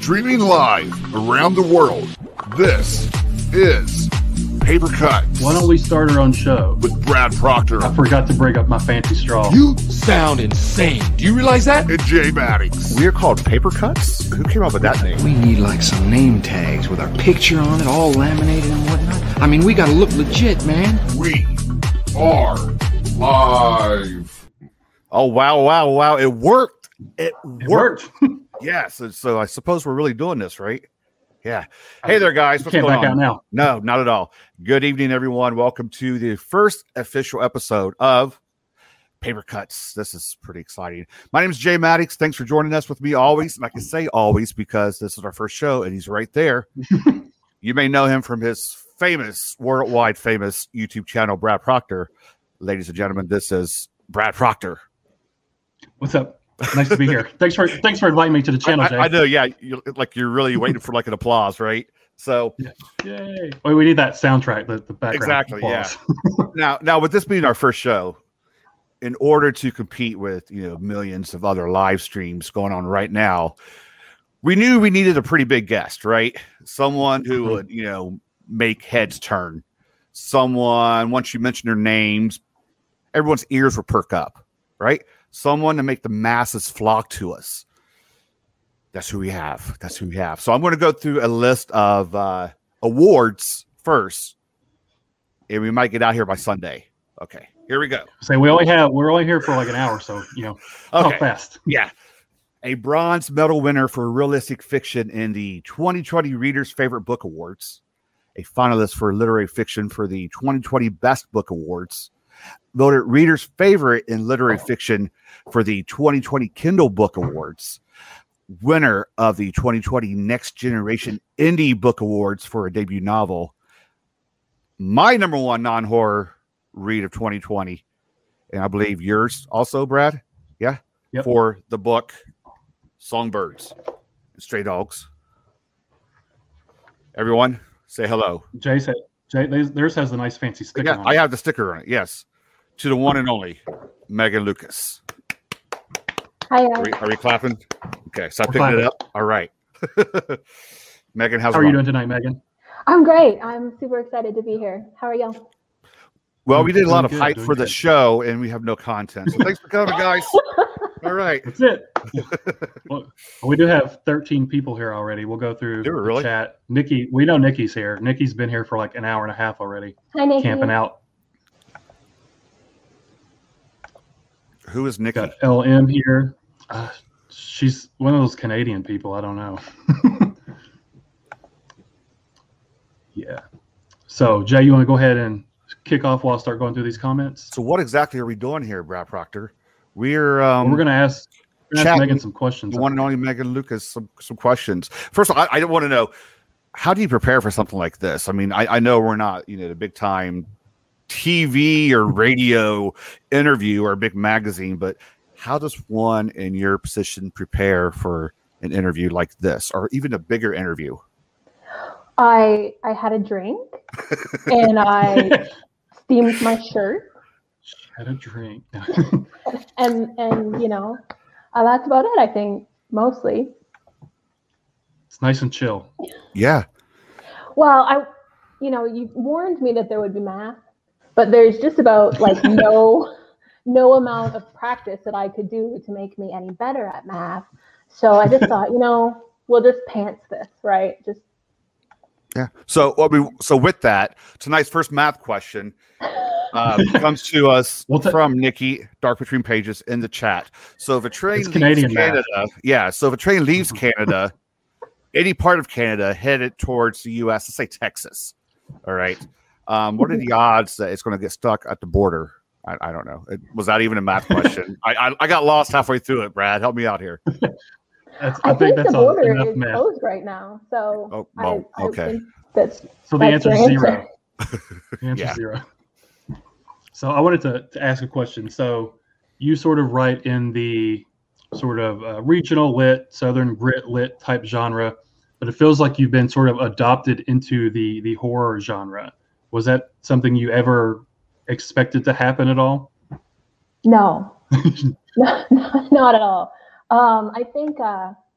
Streaming live around the world, this is Paper Cuts. Why don't we start our own show? With Brad Proctor. I forgot to bring up my fancy straw. You sound insane. Do you realize that? And Jay Maddox. We're called Paper Cuts? Who came up with that name? We need like some name tags with our picture on it, all laminated and whatnot. I mean, we gotta look legit, man. We are live. Oh, wow. It worked. It worked. Yes. So I suppose we're really doing this, right? Yeah. Hey there, guys. What's Can't going back on? out now. No, not at all. Good evening, everyone. Welcome to the first official episode of Paper Cuts. This is pretty exciting. My name is Jay Maddox. Thanks for joining us with me always. And I can say always because this is our first show and he's right there. You may know him from his worldwide famous YouTube channel, Brad Proctor. Ladies and gentlemen, this is Brad Proctor. What's up? Nice to be here. Thanks for inviting me to the channel, Jay. I know, yeah. You're really waiting for like an applause, right? So, yay! Well, we need that soundtrack, the background. Exactly. Applause. Yeah. Now, with this being our first show, in order to compete with millions of other live streams going on right now, we knew we needed a pretty big guest, right? Someone who would make heads turn. Someone, once you mention their names, everyone's ears will perk up, right? Someone to make the masses flock to us. That's who we have. So I'm going to go through a list of awards first, and we might get out here by Sunday. Okay, here we go. So we're only here for like an hour, so talk fast. Yeah. A bronze medal winner for realistic fiction in the 2020 Reader's Favorite Book Awards. A finalist for literary fiction for the 2020 Best Book Awards. Voted Reader's Favorite in Literary Fiction for the 2020 Kindle Book Awards. Winner of the 2020 Next Generation Indie Book Awards for a debut novel. My number one non-horror read of 2020. And I believe yours also, Brad? Yeah? Yep. For the book Songbirds and Stray Dogs. Everyone, say hello. Jay, theirs has a nice fancy sticker on it. I have the sticker on it, yes. To the one and only Megan Lucas. Hi, Are we clapping? Okay, so I picked it up. All right. Megan, how are you doing tonight, Megan? I'm great. I'm super excited to be here. How are y'all? Well, we did a lot of hype for the show, and we have no content. So thanks for coming, guys. All right. That's it. Well, we do have 13 people here already. We'll go through the chat. Nikki, we know Nikki's here. Nikki's been here for like an hour and a half already. Hi, Nikki. Camping out. Who is Nikki? Got LM here. She's one of those Canadian people. I don't know. Yeah. So, Jay, you want to go ahead and kick off while I start going through these comments? So what exactly are we doing here, Brad Proctor? We're going to ask Megan some questions. The one and only Megan Lucas some questions. First of all, I want to know, how do you prepare for something like this? I mean, I know we're not, the big time TV or radio interview or a big magazine, but how does one in your position prepare for an interview like this, or even a bigger interview? I had a drink and I steamed my shirt. Had a drink. and that's about it, I think, mostly. It's nice and chill. Yeah. Well, you warned me that there would be math, but there's just about like no amount of practice that I could do to make me any better at math. So I just thought, we'll just pants this, right? Yeah. So with that, tonight's first math question comes to us from Nikki, Dark Between Pages, in the chat. So if a train leaves Canada, so if a train leaves Canada, any part of Canada headed towards the U.S., let's say Texas, all right, what are the odds that it's going to get stuck at the border? I don't know. Was that even a math question? I got lost halfway through it, Brad. Help me out here. I think the border is closed right now. So okay. So the answer is zero. The answer is zero. So I wanted to ask a question. So you sort of write in the sort of regional lit, Southern grit lit type genre, but it feels like you've been sort of adopted into the horror genre. Was that something you ever expected to happen at all? No, not at all. I think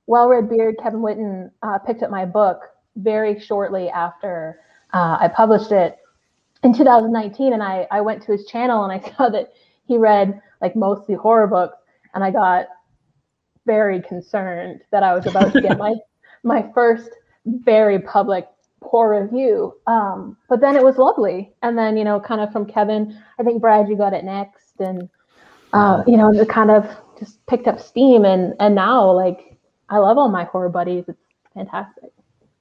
Well-Read Beard, Kevin Whitten, picked up my book very shortly after I published it in 2019. And I went to his channel and I saw that he read like mostly horror books. And I got very concerned that I was about to get my first very public poor review. But then it was lovely. And then, kind of from Kevin, I think Brad, you got it next. And, it kind of just picked up steam. And now, like, I love all my horror buddies. It's fantastic.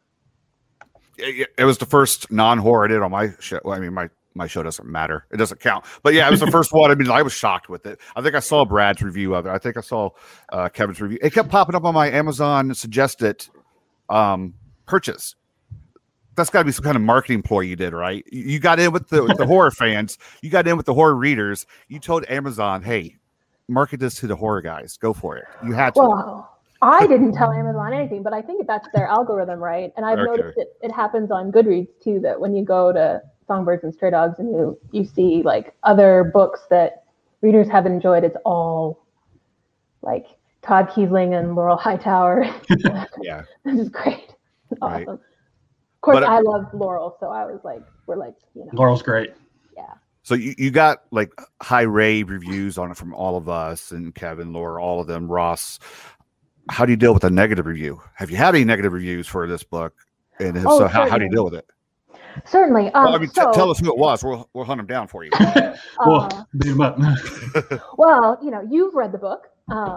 It was the first non-horror I did on my show. Well, I mean, my show doesn't matter. It doesn't count. But yeah, it was the first one. I mean, I was shocked with it. I think I saw Brad's review of it. I think I saw Kevin's review. It kept popping up on my Amazon suggested purchase. That's got to be some kind of marketing ploy you did, right? You got in with the horror fans. You got in with the horror readers. You told Amazon, hey, market this to the horror guys. Go for it. You had to. Well, I didn't tell Amazon anything, but I think that's their algorithm, right? And I've noticed it happens on Goodreads too, that when you go to Songbirds and Stray Dogs and you see like other books that readers have enjoyed, it's all like Todd Keisling and Laurel Hightower. Yeah. This is great. It's right. Awesome. Of course, I love Laurel, so I was like, Laurel's great. Yeah. So you got like high rave reviews on it from all of us and Kevin, Laura, all of them, Ross. How do you deal with a negative review? Have you had any negative reviews for this book? And if so, how do you deal with it? Certainly. Well, I mean, tell us who it was. We'll hunt them down for you. Well, beat them up. Well, you've read the book.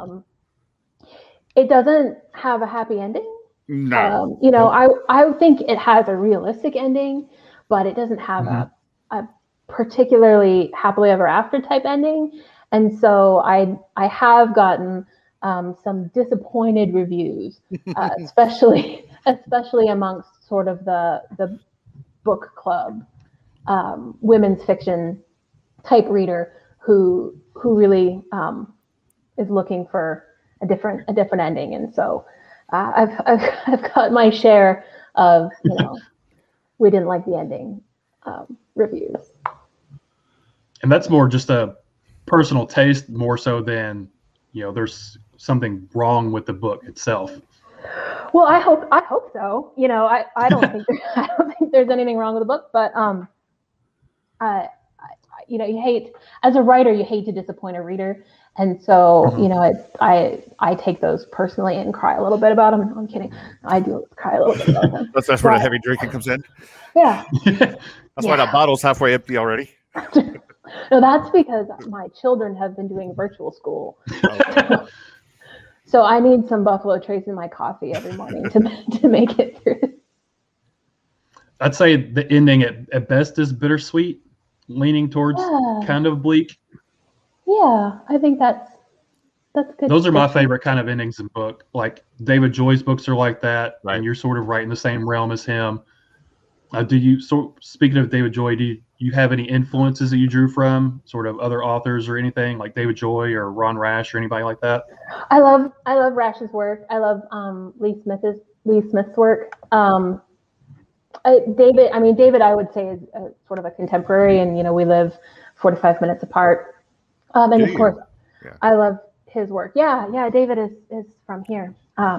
It doesn't have a happy ending. No. I think it has a realistic ending, but it doesn't have a particularly happily ever after type ending. And so I have gotten some disappointed reviews, especially amongst sort of the book club, women's fiction type reader who really is looking for a different ending. And so I've got my share of we didn't like the ending reviews. And that's more just a personal taste, more so than there's something wrong with the book itself. Well, I hope so. I don't think I don't think there's anything wrong with the book, but you hate, as a writer, you hate to disappoint a reader, and so I take those personally and cry a little bit about them. I'm kidding. I do cry a little bit about them. That's where the heavy drinking comes in. Yeah. That's why that bottle's halfway empty already. No, that's because my children have been doing virtual school. So I need some Buffalo Trace in my coffee every morning to make it through. I'd say the ending at best is bittersweet, leaning towards kind of bleak. Yeah, I think that's good. Those are my favorite kind of endings in book. Like David Joy's books are like that, right. And you're sort of right in the same realm as him. Speaking of David Joy, do you have any influences that you drew from, sort of other authors or anything like David Joy or Ron Rash or anybody like that? I love Rash's work. I love Lee Smith's work. David, I would say is sort of a contemporary, and we live 45 minutes apart. And of course, I love his work. Yeah, David is from here.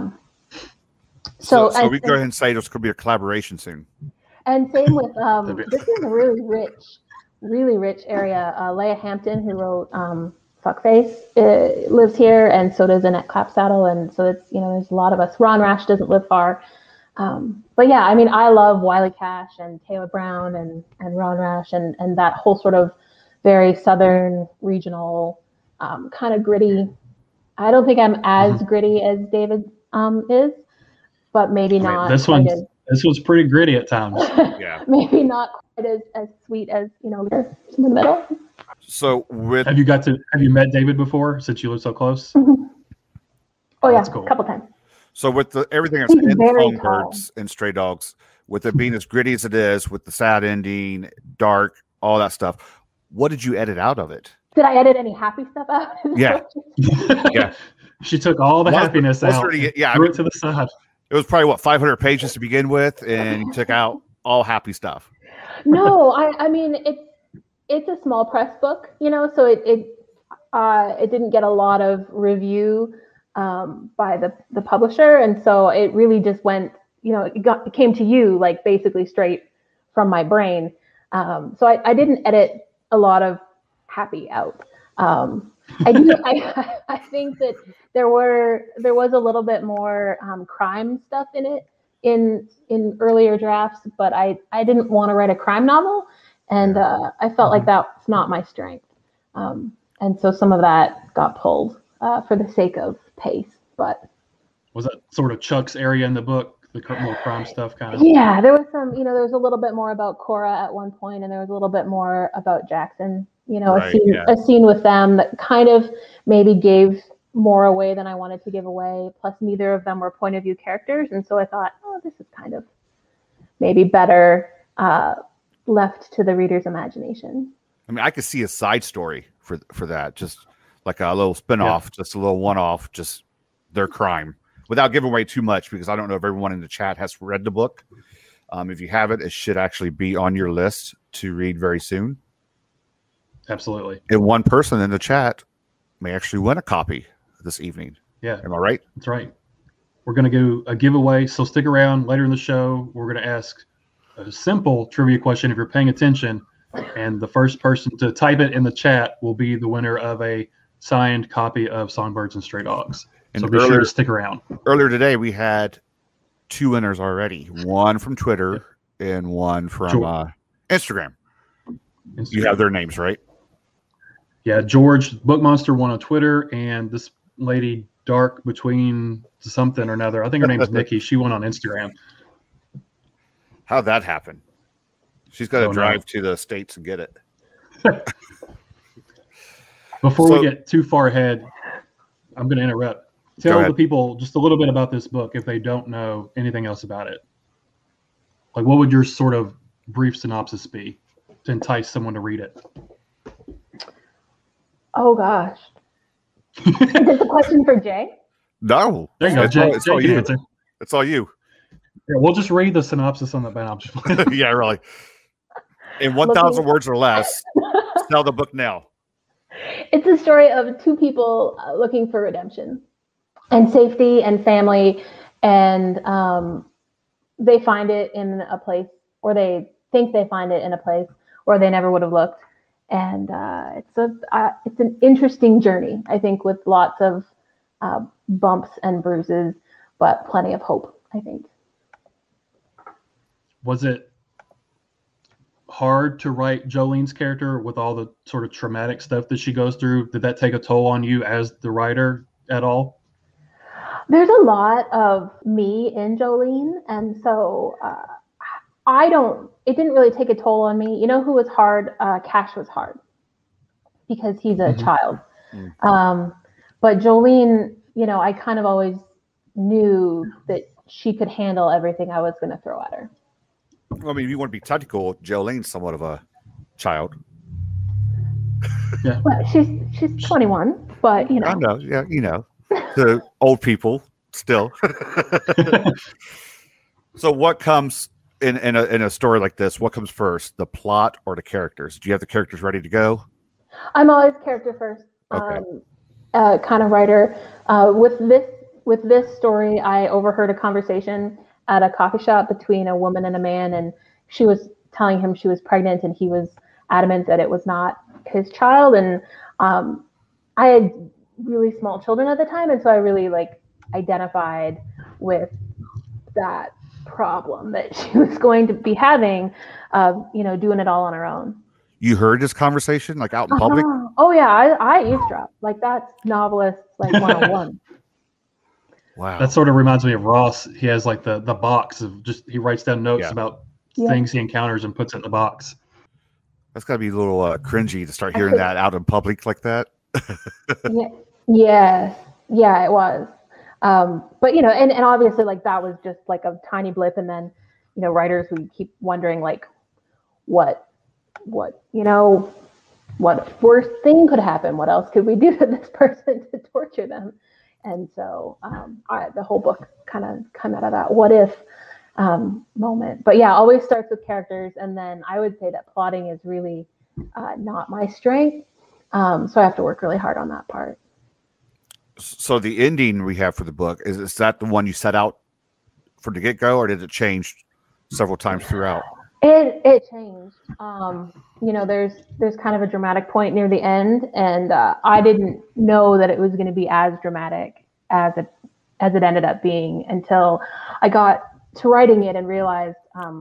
So we go ahead and say this could be a collaboration soon. And same with this is a really rich area. Leah Hampton, who wrote Fuckface, lives here, and so does Annette Clapsaddle, and so it's there's a lot of us. Ron Rash doesn't live far, but yeah, I mean, I love Wiley Cash and Taylor Brown and Ron Rash and that whole sort of very southern regional kind of gritty. I don't think I'm as gritty as David is, but maybe not. This was pretty gritty at times. Yeah. Maybe not quite as sweet as in the middle. So have you met David before, since you live so close? Mm-hmm. Oh yeah, cool. A couple times. So with everything that's in Songbirds and Stray Dogs, with it being as gritty as it is, with the sad ending, dark, all that stuff, what did you edit out of it? Did I edit any happy stuff out? Yeah. Yeah. She took all the happiness out. Threw it to the side. It was probably 500 pages to begin with, and you took out all happy stuff. No, I mean it's a small press book, so it didn't get a lot of review by the publisher. And so it really just went, it came to you like basically straight from my brain. So I didn't edit a lot of happy out. I think that there was a little bit more crime stuff in it in earlier drafts, but I didn't want to write a crime novel, and I felt like that's not my strength. And so some of that got pulled for the sake of pace. But was that sort of Chuck's area in the book, the more crime stuff kind of? Yeah, there was some, there was a little bit more about Cora at one point, and there was a little bit more about Jackson. A scene with them that kind of maybe gave more away than I wanted to give away. Plus, neither of them were point of view characters, and so I thought, this is kind of maybe better left to the reader's imagination. I mean, I could see a side story for that, just like a little spinoff, just a little one-off, just their crime, without giving away too much, because I don't know if everyone in the chat has read the book. If you haven't, it should actually be on your list to read very soon. Absolutely. And one person in the chat may actually win a copy this evening. Yeah. Am I right? That's right. We're going to do a giveaway, so stick around. Later in the show, we're going to ask a simple trivia question if you're paying attention, and the first person to type it in the chat will be the winner of a signed copy of Songbirds and Stray Dogs. So be sure to stick around. Earlier today, we had 2 winners already, one from Twitter and one from Instagram. You have their names, right? Yeah, George Book Monster won on Twitter, and this lady Dark Between something or another, I think her name is Nikki, she won on Instagram. How'd that happen? She's got to drive to the States and get it. Before we get too far ahead, I'm going to interrupt. Tell the people just a little bit about this book if they don't know anything else about it. Like, what would your sort of brief synopsis be to entice someone to read it? Oh, gosh. Is this a question for Jay? No. There you go, Jay. It's all you. It's all you. Yeah, we'll just read the synopsis on the back. Yeah, really. In 1,000 words or less, sell the book now. It's a story of 2 people looking for redemption and safety and family, and they find it in a place, or they think they find it in a place where they never would have looked. And it's an interesting journey, I think, with lots of bumps and bruises, but plenty of hope, I think. Was it hard to write Jolene's character with all the sort of traumatic stuff that she goes through? Did that take a toll on you as the writer at all? There's a lot of me in Jolene, and so it didn't really take a toll on me. You know who was hard? Cash was hard because he's a child. But Jolene, I kind of always knew that she could handle everything I was going to throw at her. Well, I mean, if you want to be technical, Jolene's somewhat of a child. Yeah. Well, she's 21, but I know, yeah, the old people still. So what comes in a story like this? What comes first, the plot or the characters? Do you have the characters ready to go? I'm always character first. Okay. Kind of writer. With this story, I overheard a conversation at a coffee shop between a woman and a man, and she was telling him she was pregnant, and he was adamant that it was not his child. And I had really small children at the time, and so I really identified with that problem that she was going to be having, doing it all on her own. You heard this conversation out in public? Oh yeah, I eavesdropped. That's novelists 101. Wow. That sort of reminds me of Ross. He has the box of he writes down notes about things he encounters and puts it in the box. That's got to be a little cringy to start hearing that out in public like that. Yeah, it was. But and obviously that was just a tiny blip, and then writers would keep wondering what worst thing could happen? What else could we do to this person to torture them? And so the whole book kind of come out of that what if moment. But yeah, always starts with characters, and then I would say that plotting is really not my strength. So I have to work really hard on that part. So the ending we have for the book, is that the one you set out from the get-go, or did it change several times throughout? It changed. There's kind of a dramatic point near the end, and I didn't know that it was going to be as dramatic as it ended up being until I got to writing it and realized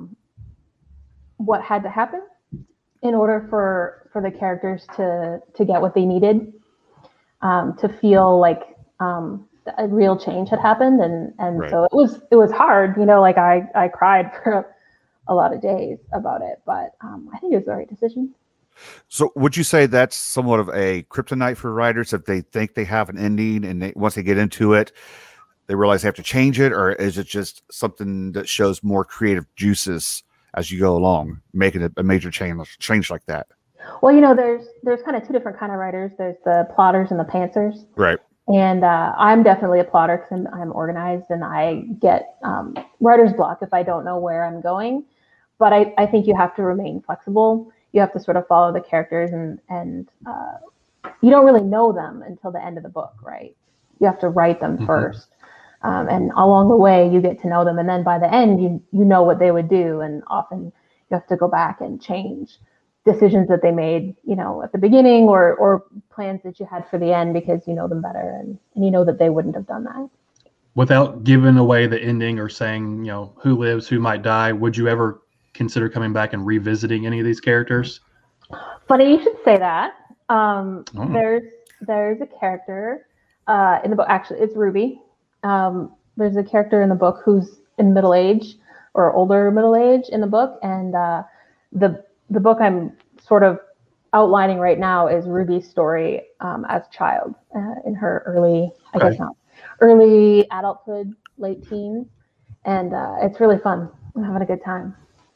what had to happen in order for the characters to get what they needed, to feel like a real change had happened, and right. So it was hard. Like I cried for a lot of days about it, but I think it was the right decision. So would you say that's somewhat of a kryptonite for writers if they think they have an ending and once they get into it, they realize they have to change it, or is it just something that shows more creative juices as you go along, making a major change like that? Well, there's kind of two different kind of writers. There's the plotters and the pantsers. Right. And I'm definitely a plotter because I'm organized, and I get writer's block if I don't know where I'm going. But I think you have to remain flexible. You have to sort of follow the characters, and you don't really know them until the end of the book, right? You have to write them first. And along the way, you get to know them. And then by the end, you know what they would do. And often you have to go back and change decisions that they made, at the beginning, or plans that you had for the end because you know them better and you know that they wouldn't have done that. Without giving away the ending or saying, who lives, who might die, would you ever consider coming back and revisiting any of these characters? Funny you should say that. There's a character in the book. Actually, it's Ruby. There's a character in the book who's in middle age or older middle age in the book, and the book I'm sort of outlining right now is Ruby's story as a child in her early adulthood, late teens, and it's really fun. I'm having a good time.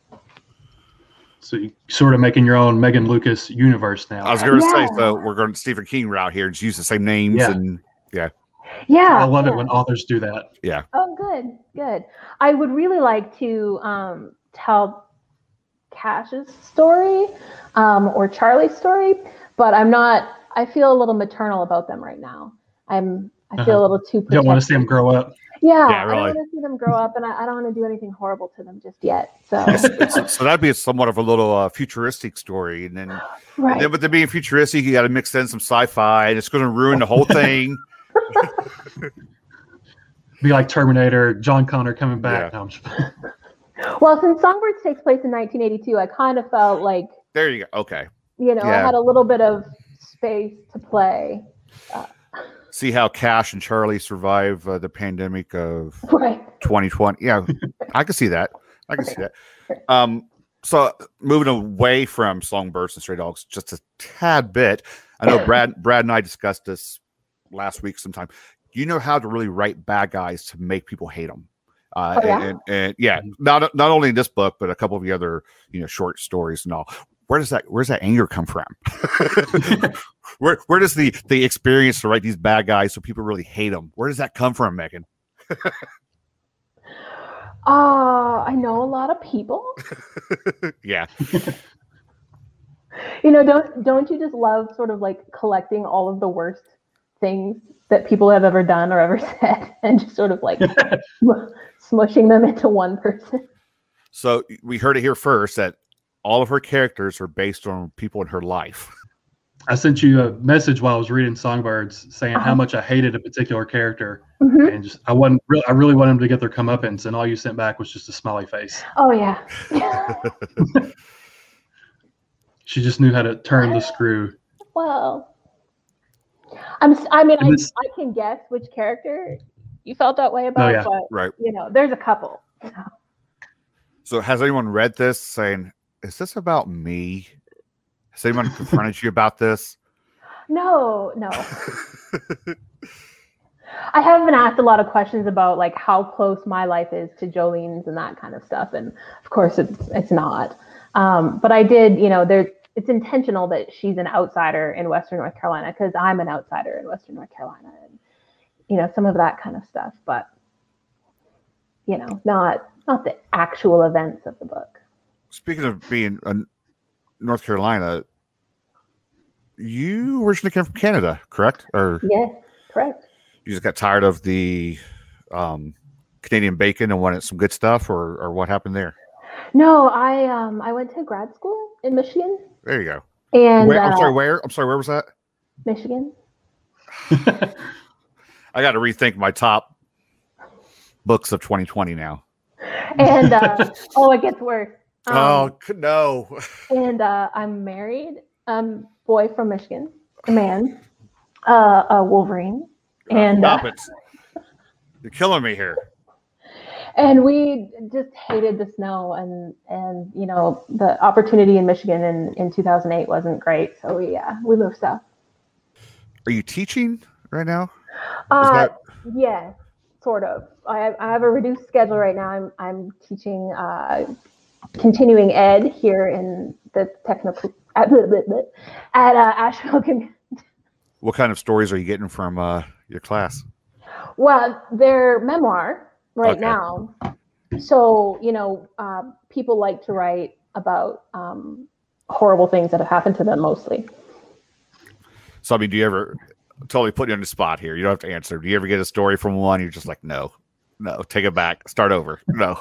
So you're sort of making your own Megan Lucas universe now. I was going to say, so we're going Stephen King route here and use the same names and Yeah. I love it when authors do that. Yeah. Oh, good. I would really like to tell Cash's story or Charlie's story, but I feel a little maternal about them right now. I feel a little too protective. You don't want to see them grow up. Yeah, really. I don't want to see them grow up, and I don't want to do anything horrible to them just yet. So, so that'd be somewhat of a little futuristic story, and then with them being futuristic, you got to mix in some sci-fi, and it's going to ruin the whole thing. Be like Terminator, John Connor coming back. Yeah. No, well, since Songbirds takes place in 1982, I kind of felt like there you go. Okay, I had a little bit of space to play. See how Cash and Charlie survive the pandemic of 2020. Yeah, I can see that. So moving away from Songbirds and Stray Dogs just a tad bit. I know Brad and I discussed this last week sometime. You know how to really write bad guys to make people hate them. And not only in this book, but a couple of the other short stories and all. Where's that anger come from? where does the experience to write these bad guys so people really hate them? Where does that come from, Megan? I know a lot of people. Yeah. Don't you just love sort of like collecting all of the worst things that people have ever done or ever said and just sort of like smushing them into one person? So we heard it here first that all of her characters are based on people in her life. I sent you a message while I was reading Songbirds saying how much I hated a particular character, and I really wanted them to get their comeuppance, and all you sent back was just a smiley face. Oh yeah. She just knew how to turn the screw. Well, I can guess which character you felt that way about, but there's a couple. So has anyone read this saying, is this about me? Has anyone confronted you about this? No. I have been asked a lot of questions about like how close my life is to Jolene's and that kind of stuff, and of course it's not. But I did, it's intentional that she's an outsider in Western North Carolina because I'm an outsider in Western North Carolina, and some of that kind of stuff. But not the actual events of the book. Speaking of being North Carolina, you originally came from Canada, correct? Yes, correct. You just got tired of the Canadian bacon and wanted some good stuff, or what happened there? No, I went to grad school in Michigan. There you go. And I'm sorry, where? I'm sorry, where was that? Michigan. I got to rethink my top books of 2020 now. And it gets worse. Oh no! And I'm married. Boy from Michigan, a man, a Wolverine, and stop it! You're killing me here. And we just hated the snow, and the opportunity in Michigan in 2008 wasn't great, so we moved south. Are you teaching right now? Yeah, sort of. I have a reduced schedule right now. I'm teaching continuing ed here in the technical at Asheville. What kind of stories are you getting from your class? Well, they're memoir right now. So, people like to write about horrible things that have happened to them mostly. So, I mean, do you ever, totally put you on the spot here, you don't have to answer. Do you ever get a story from one, you're just like, no, take it back, start over, no.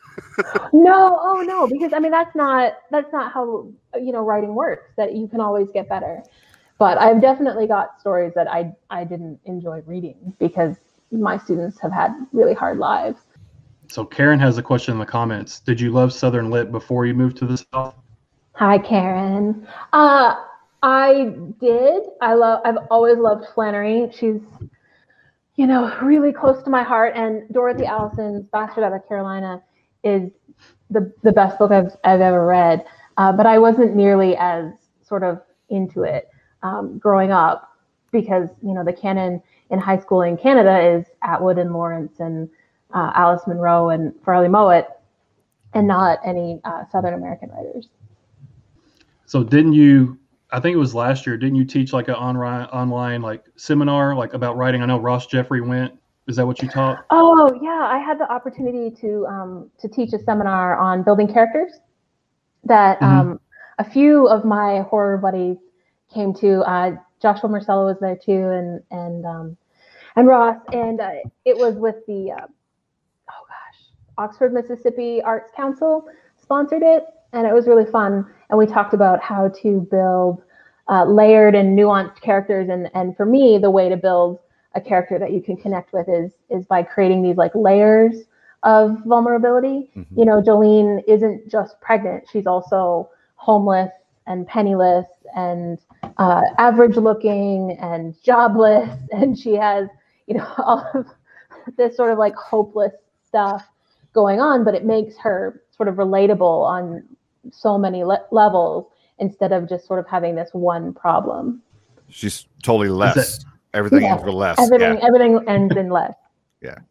No, because I mean, that's not how, writing works, that you can always get better. But I've definitely got stories that I didn't enjoy reading because my students have had really hard lives. So Karen has a question in the comments. Did you love Southern Lit before you moved to the South? Hi, Karen. I did. I've always loved Flannery. She's, really close to my heart. And Dorothy Allison's Bastard Out of Carolina is the best book I've ever read. But I wasn't nearly as sort of into it growing up because, the canon in high school in Canada is Atwood and Lawrence and Alice Munro and Farley Mowat, and not any Southern American writers. So didn't you, I think it was last year, didn't you teach like an online like seminar like about writing? I know Ross Jeffrey went. Is that what you taught? Oh yeah, I had the opportunity to teach a seminar on building characters that a few of my horror buddies came to. Joshua Marcello was there too, and Ross, and it was with the Oxford, Mississippi Arts Council sponsored it, and it was really fun. And we talked about how to build layered and nuanced characters. And for me, the way to build a character that you can connect with is by creating these like layers of vulnerability. Mm-hmm. Jolene isn't just pregnant; she's also homeless and penniless and average looking and jobless, and she has all of this sort of like hopeless stuff going on, but it makes her sort of relatable on so many levels instead of just sort of having this one problem. She's totally less. Everything ends with less. Everything ends in less. Yeah.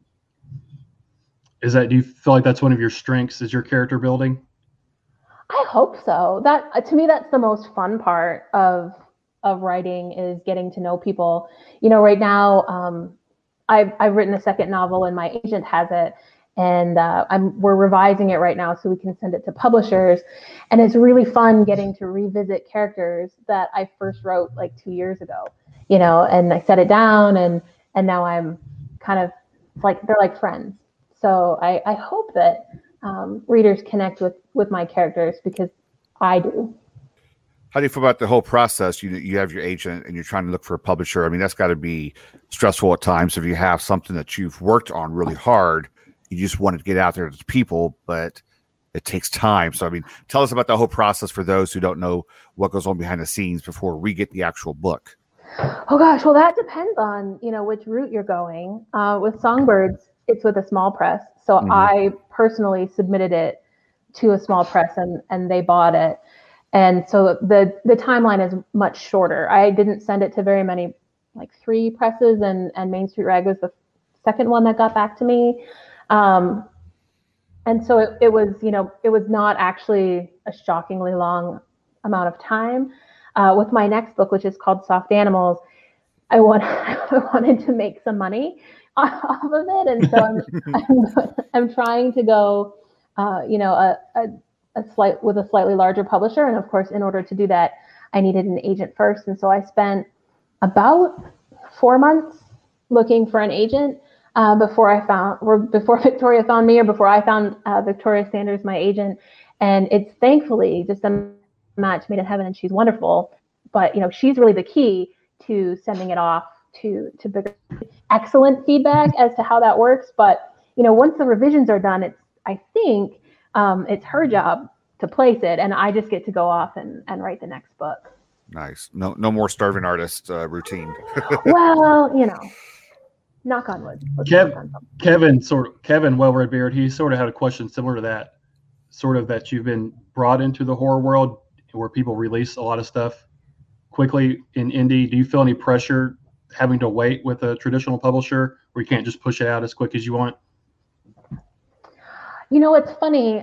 Do you feel like that's one of your strengths, is your character building? I hope so. That to me, that's the most fun part of writing, is getting to know people. Right now, I've written a second novel and my agent has it, and we're revising it right now so we can send it to publishers. And it's really fun getting to revisit characters that I first wrote like 2 years ago, and I set it down and now I'm kind of like, they're like friends. So I hope that readers connect with my characters, because I do. How do you feel about the whole process? You have your agent and you're trying to look for a publisher. I mean, that's got to be stressful at times. If you have something that you've worked on really hard, you just want to get out there to people, but it takes time. So, I mean, tell us about the whole process for those who don't know what goes on behind the scenes before we get the actual book. Oh gosh, well that depends on, which route you're going. With Songbirds, it's with a small press. So I personally submitted it to a small press and they bought it. And so the timeline is much shorter. I didn't send it to very many, like 3 presses, and Main Street Rag was the second one that got back to me. And so it was, it was not actually a shockingly long amount of time. With my next book, which is called Soft Animals, I wanted to make some money off of it. And so I'm trying to go, with a slightly larger publisher. And of course, in order to do that, I needed an agent first. And so I spent about 4 months looking for an agent before Victoria found me, or before I found Victoria Sanders, my agent. And it's thankfully just a match made in heaven, and she's wonderful. But she's really the key to sending it off to bigger, excellent feedback as to how that works. But once the revisions are done, I think it's her job to place it, and I just get to go off and write the next book. Nice. No more starving artist routine. Well, knock on wood. Kevin Well-Red Beard, he sort of had a question similar to that, sort of that you've been brought into the horror world where people release a lot of stuff quickly in indie. Do you feel any pressure having to wait with a traditional publisher where you can't just push it out as quick as you want? It's funny.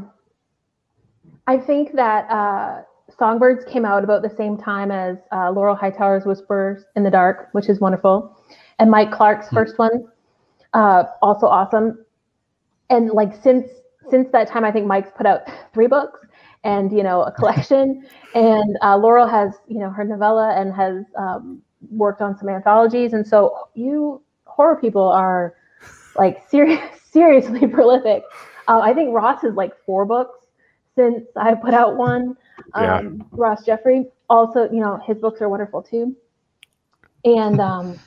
I think that Songbirds came out about the same time as Laurel Hightower's Whispers in the Dark, which is wonderful. And Mike Clark's first one, also awesome. And since that time, I think Mike's put out 3 books and, a collection. And Laurel has, her novella and has worked on some anthologies. And so you horror people are seriously prolific. I think Ross has 4 books since I put out one. Ross Jeffrey also, his books are wonderful too. And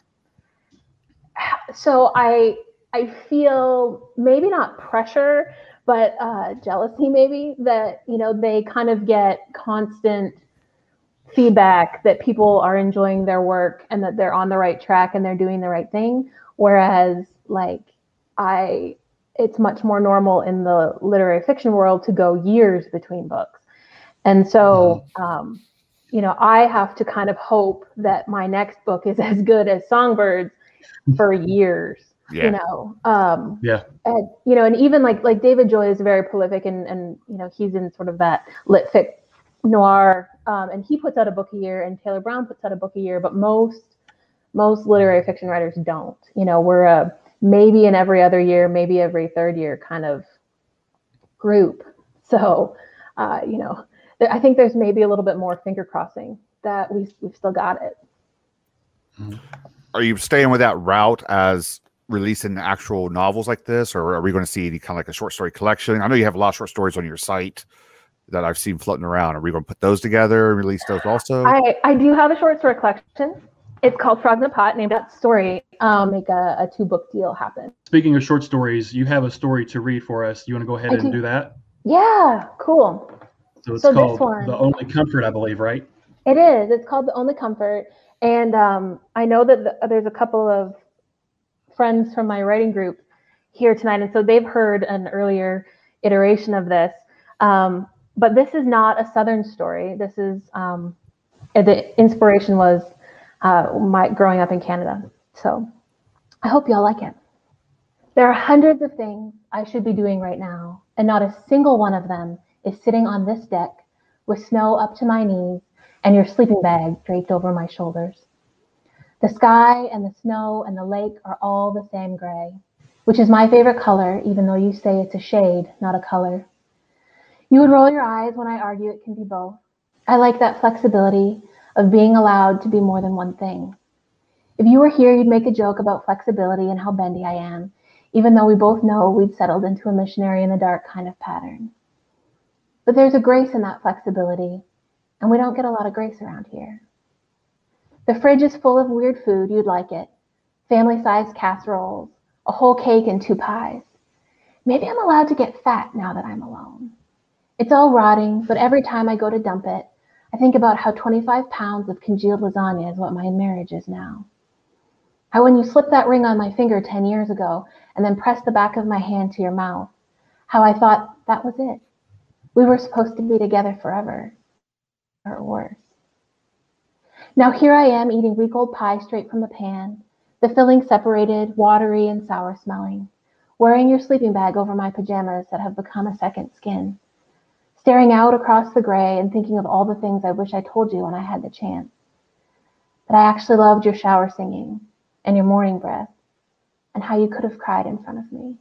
so I feel maybe not pressure, but jealousy maybe that, they kind of get constant feedback that people are enjoying their work and that they're on the right track and they're doing the right thing. Whereas it's much more normal in the literary fiction world to go years between books. And so, I have to kind of hope that my next book is as good as Songbirds for years, and, and even like David Joy is very prolific and he's in sort of that lit fic noir, and he puts out a book a year, and Taylor Brown puts out a book a year, but most literary fiction writers don't. We're a maybe in every other year, maybe every third year kind of group. So, I think there's maybe a little bit more finger crossing that we've still got it. Are you staying with that route as releasing actual novels like this, or are we going to see any kind of like a short story collection? I know you have a lot of short stories on your site that I've seen floating around. Are we going to put those together and release those also? I do have a short story collection. It's called Frog in the Pot, named that story. Make a 2-book deal happen. Speaking of short stories, you have a story to read for us. You want to go ahead and do that? Yeah, cool. So it's called The Only Comfort, I believe, right? It is. It's called The Only Comfort. And I know that there's a couple of friends from my writing group here tonight, and so they've heard an earlier iteration of this. But this is not a Southern story. This is the inspiration was my growing up in Canada. So I hope y'all like it. There are hundreds of things I should be doing right now, and not a single one of them is sitting on this deck with snow up to my knees and your sleeping bag draped over my shoulders. The sky and the snow and the lake are all the same gray, which is my favorite color, even though you say it's a shade, not a color. You would roll your eyes when I argue it can be both. I like that flexibility of being allowed to be more than one thing. If you were here, you'd make a joke about flexibility and how bendy I am, even though we both know we'd settled into a missionary in the dark kind of pattern. But there's a grace in that flexibility, and we don't get a lot of grace around here. The fridge is full of weird food, you'd like it. Family-sized casseroles, a whole cake and 2 pies. Maybe I'm allowed to get fat now that I'm alone. It's all rotting, but every time I go to dump it, I think about how 25 pounds of congealed lasagna is what my marriage is now. How when you slipped that ring on my finger 10 years ago and then pressed the back of my hand to your mouth, how I thought that was it. We were supposed to be together forever, or worse. Now here I am eating week-old pie straight from the pan, the filling separated, watery and sour smelling, wearing your sleeping bag over my pajamas that have become a second skin, staring out across the gray and thinking of all the things I wish I told you when I had the chance. That I actually loved your shower singing and your morning breath and how you could have cried in front of me.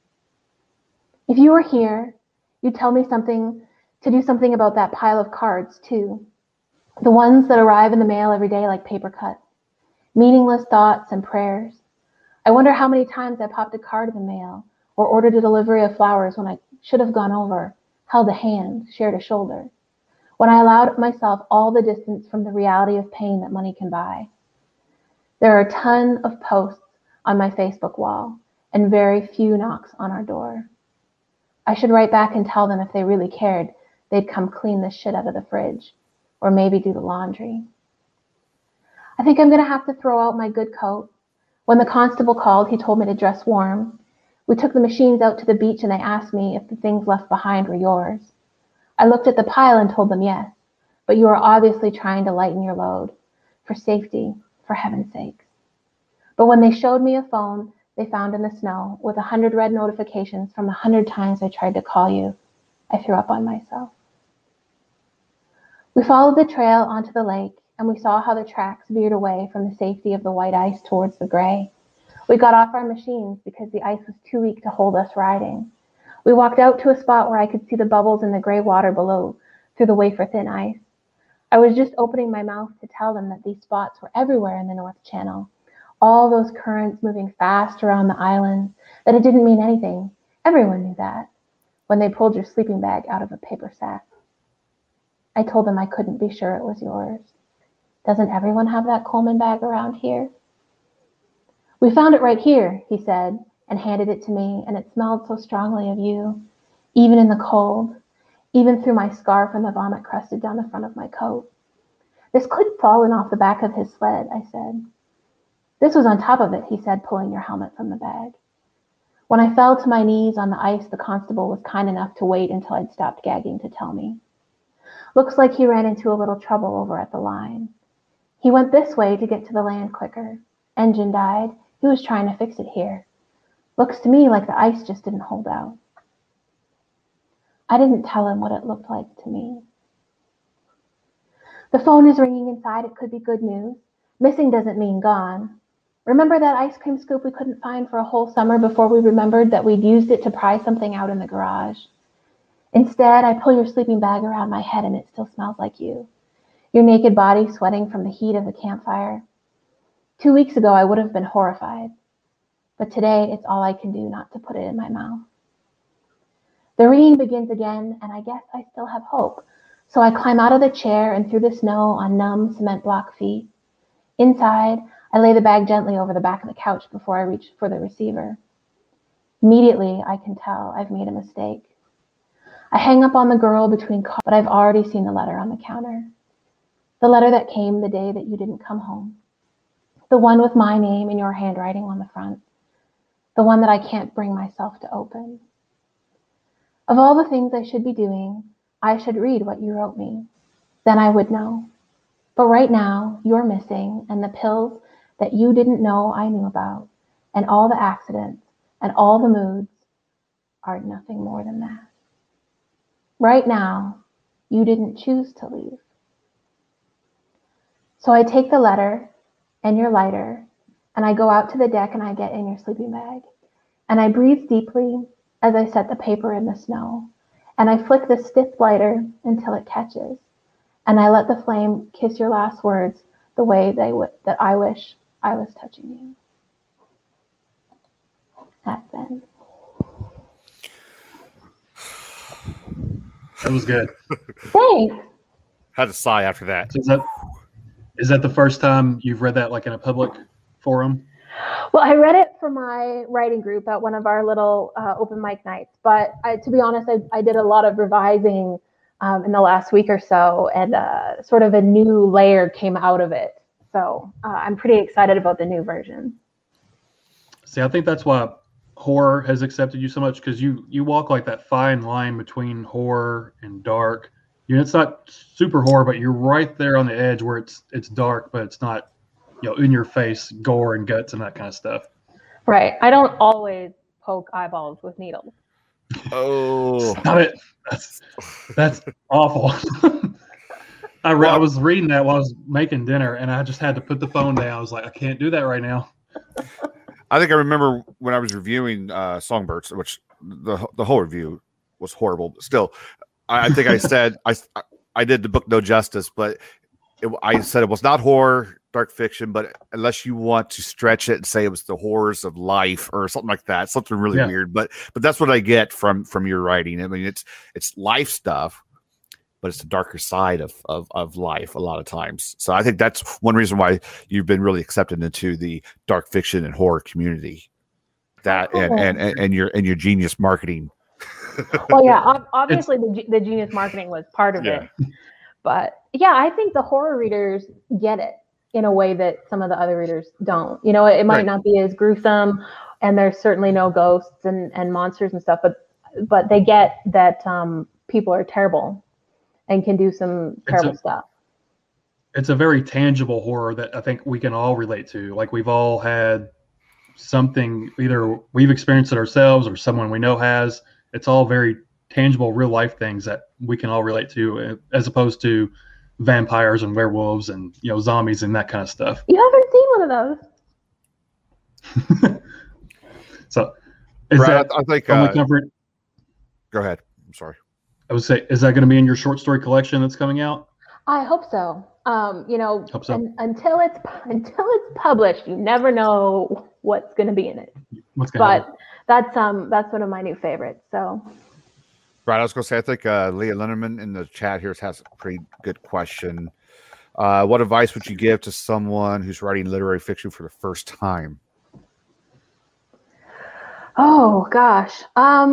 If you were here, you'd tell me to do something about that pile of cards too. The ones that arrive in the mail every day like paper cuts. Meaningless thoughts and prayers, I wonder how many times I popped a card in the mail or ordered a delivery of flowers when I should have gone over, held a hand, shared a shoulder. When I allowed myself all the distance from the reality of pain that money can buy. There are a ton of posts on my Facebook wall and very few knocks on our door. I should write back and tell them if they really cared, they'd come clean the shit out of the fridge or maybe do the laundry. I think I'm going to have to throw out my good coat. When the constable called, he told me to dress warm. We took the machines out to the beach and they asked me if the things left behind were yours. I looked at the pile and told them yes, but you are obviously trying to lighten your load. For safety, for heaven's sakes. But when they showed me a phone they found in the snow with 100 red notifications from 100 times I tried to call you, I threw up on myself. We followed the trail onto the lake and we saw how the tracks veered away from the safety of the white ice towards the gray. We got off our machines because the ice was too weak to hold us riding. We walked out to a spot where I could see the bubbles in the gray water below through the wafer-thin ice. I was just opening my mouth to tell them that these spots were everywhere in the North Channel. All those currents moving fast around the islands, that it didn't mean anything. Everyone knew that when they pulled your sleeping bag out of a paper sack. I told them I couldn't be sure it was yours. Doesn't everyone have that Coleman bag around here? We found it right here, he said, and handed it to me, and it smelled so strongly of you, even in the cold, even through my scarf and the vomit crusted down the front of my coat. This could have fallen off the back of his sled, I said. This was on top of it, he said, pulling your helmet from the bag. When I fell to my knees on the ice, the constable was kind enough to wait until I'd stopped gagging to tell me. Looks like he ran into a little trouble over at the line. He went this way to get to the land quicker. Engine died. He was trying to fix it here. Looks to me like the ice just didn't hold out. I didn't tell him what it looked like to me. The phone is ringing inside. It could be good news. Missing doesn't mean gone. Remember that ice cream scoop we couldn't find for a whole summer before we remembered that we'd used it to pry something out in the garage? Instead, I pull your sleeping bag around my head and it still smells like you. Your naked body sweating from the heat of the campfire. 2 weeks ago, I would have been horrified. But today, it's all I can do not to put it in my mouth. The ringing begins again, and I guess I still have hope. So I climb out of the chair and through the snow on numb cement block feet. Inside, I lay the bag gently over the back of the couch before I reach for the receiver. Immediately, I can tell I've made a mistake. I hang up on the girl between calls, but I've already seen the letter on the counter. The letter that came the day that you didn't come home. The one with my name in your handwriting on the front. The one that I can't bring myself to open. Of all the things I should be doing, I should read what you wrote me. Then I would know. But right now, you're missing, and the pills that you didn't know I knew about, and all the accidents, and all the moods, are nothing more than that. Right now, you didn't choose to leave. So I take the letter and your lighter, and I go out to the deck and I get in your sleeping bag. And I breathe deeply as I set the paper in the snow. And I flick the stiff lighter until it catches. And I let the flame kiss your last words the way that I wish I was touching you. That's Ben. That was good. Thanks. Had to sigh after that. Is that the first time you've read that like in a public forum? Well, I read it for my writing group at one of our little open mic nights. But to be honest, I did a lot of revising in the last week or so, and sort of a new layer came out of it. So I'm pretty excited about the new version. See, I think that's why horror has accepted you so much, because you walk like that fine line between horror and dark. You know, it's not super horror, but you're right there on the edge where it's dark, but it's not, you know, in your face gore and guts and that kind of stuff. Right. I don't always poke eyeballs with needles. Oh, Stop it. That's awful. I was reading that while I was making dinner, and I just had to put the phone down. I was like, I can't do that right now. I think I remember when I was reviewing Songbirds, which the whole review was horrible. But still, I think I said I did the book no justice, but I said it was not horror. dark fiction, but unless you want to stretch it and say it was the horrors of life or something like that, something really weird. But that's what I get from your writing. I mean, it's life stuff, but it's the darker side of life a lot of times. So I think that's one reason why you've been really accepted into the dark fiction and horror community. That and your genius marketing. Well, yeah, obviously the genius marketing was part of it. But yeah, I think the horror readers get it in a way that some of the other readers don't. You know, it might not be as gruesome, and there's certainly no ghosts and monsters and stuff, but they get that people are terrible and can do some terrible stuff. It's a very tangible horror that I think we can all relate to. Like, we've all had something, either we've experienced it ourselves or someone we know has. It's all very tangible, real life things that we can all relate to, as opposed to vampires and werewolves and, you know, zombies and that kind of stuff. You haven't seen one of those. So, Brad, I think go ahead. I'm sorry. I would say, is that going to be in your short story collection that's coming out? I hope so. You know, hope so. Until it's published, you never know what's going to be in it. But that's one of my new favorites. So. Right, I was going to say, I think Leah Linderman in the chat here has a pretty good question. What advice would you give to someone who's writing literary fiction for the first time? Oh gosh,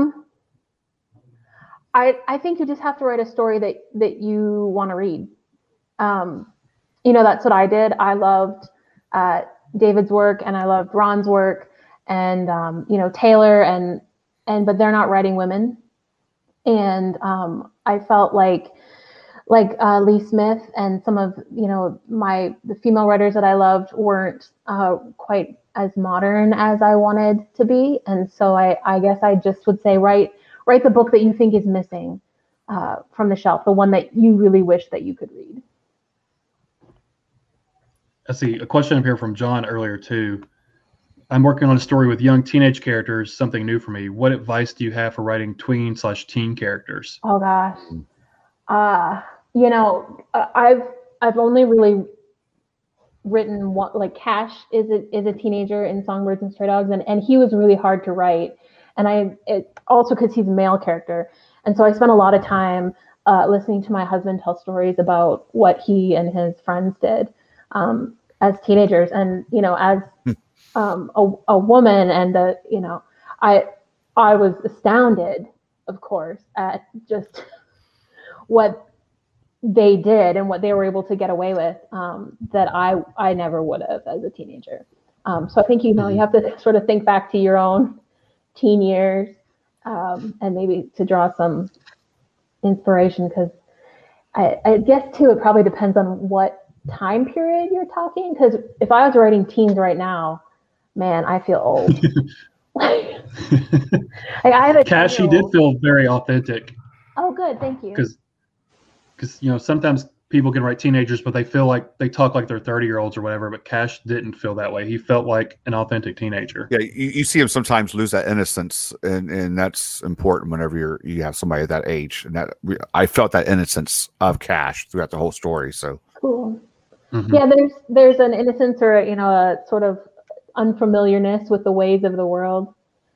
I think you just have to write a story that you want to read. You know, that's what I did. I loved David's work, and I loved Ron's work, and you know, Taylor, and but they're not writing women. And I felt like Lee Smith and some of, you know, the female writers that I loved weren't quite as modern as I wanted to be. And so I guess I just would say, write the book that you think is missing from the shelf, the one that you really wish that you could read. I see a question up here from John earlier too. I'm working on a story with young teenage characters, something new for me. What advice do you have for writing tween/teen characters? Oh gosh. You know, I've only really written one, like Cash is a teenager in Songbirds and Stray Dogs, and he was really hard to write. And also because he's a male character. And so I spent a lot of time listening to my husband tell stories about what he and his friends did as teenagers. And, you know, as a woman, and you know, I was astounded, of course, at just what they did and what they were able to get away with, that I never would have as a teenager. So I think, you know, you have to sort of think back to your own teen years, and maybe to draw some inspiration, because I guess too, it probably depends on what time period you're talking, because if I was writing teens right now, man, I feel old. I have a Cash, he did feel very authentic. Oh, good, thank you. Because you know, sometimes people can write teenagers, but they feel like they talk like they're 30-year-olds or whatever. But Cash didn't feel that way. He felt like an authentic teenager. Yeah, you see him sometimes lose that innocence, and that's important whenever you have somebody that age. And that I felt that innocence of Cash throughout the whole story. So cool. Mm-hmm. Yeah, there's an innocence, or, you know, a sort of unfamiliarness with the ways of the world,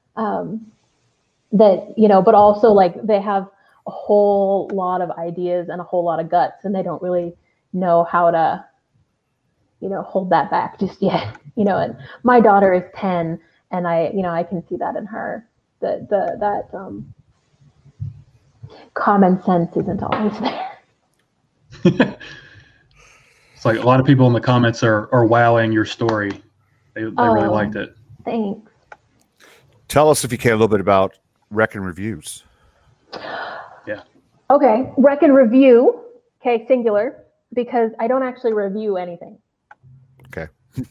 that, you know, but also like they have a whole lot of ideas and a whole lot of guts, and they don't really know how to, you know, hold that back just yet. You know, and my daughter is 10, and I can see that in her, that common sense isn't always there. It's like a lot of people in the comments are wowing your story. They really liked it. Thanks. Tell us, if you can, a little bit about Rec and Reviews. Yeah. Okay, Rec and Review. Okay, singular, because I don't actually review anything. Okay.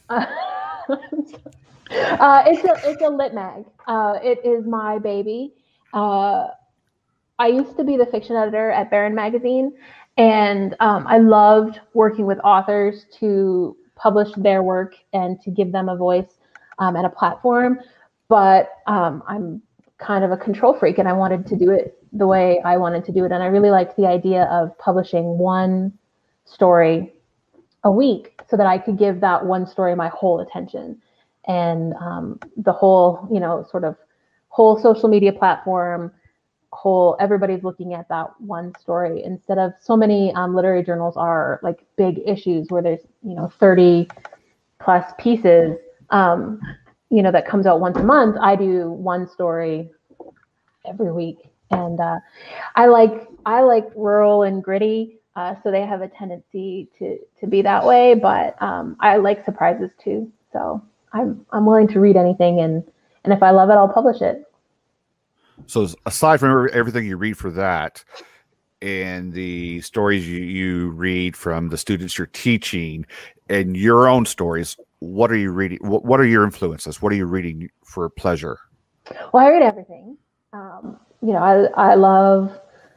It's a lit mag. It is my baby. I used to be the fiction editor at Barron Magazine, and I loved working with authors to publish their work and to give them a voice and a platform. But I'm kind of a control freak, and I wanted to do it the way I wanted to do it. And I really liked the idea of publishing one story a week so that I could give that one story my whole attention. And the whole, sort of whole social media platform, everybody's looking at that one story instead of so many literary journals are like big issues where there's, 30 plus pieces, that comes out once a month. I do one story every week. And I like rural and gritty. So they have a tendency to be that way, but I like surprises too. So I'm willing to read anything, and if I love it, I'll publish it. So aside from everything you read for that, and the stories you read from the students you're teaching, and your own stories, what are you reading? What are your influences? What are you reading for pleasure? Well, I read everything. I love.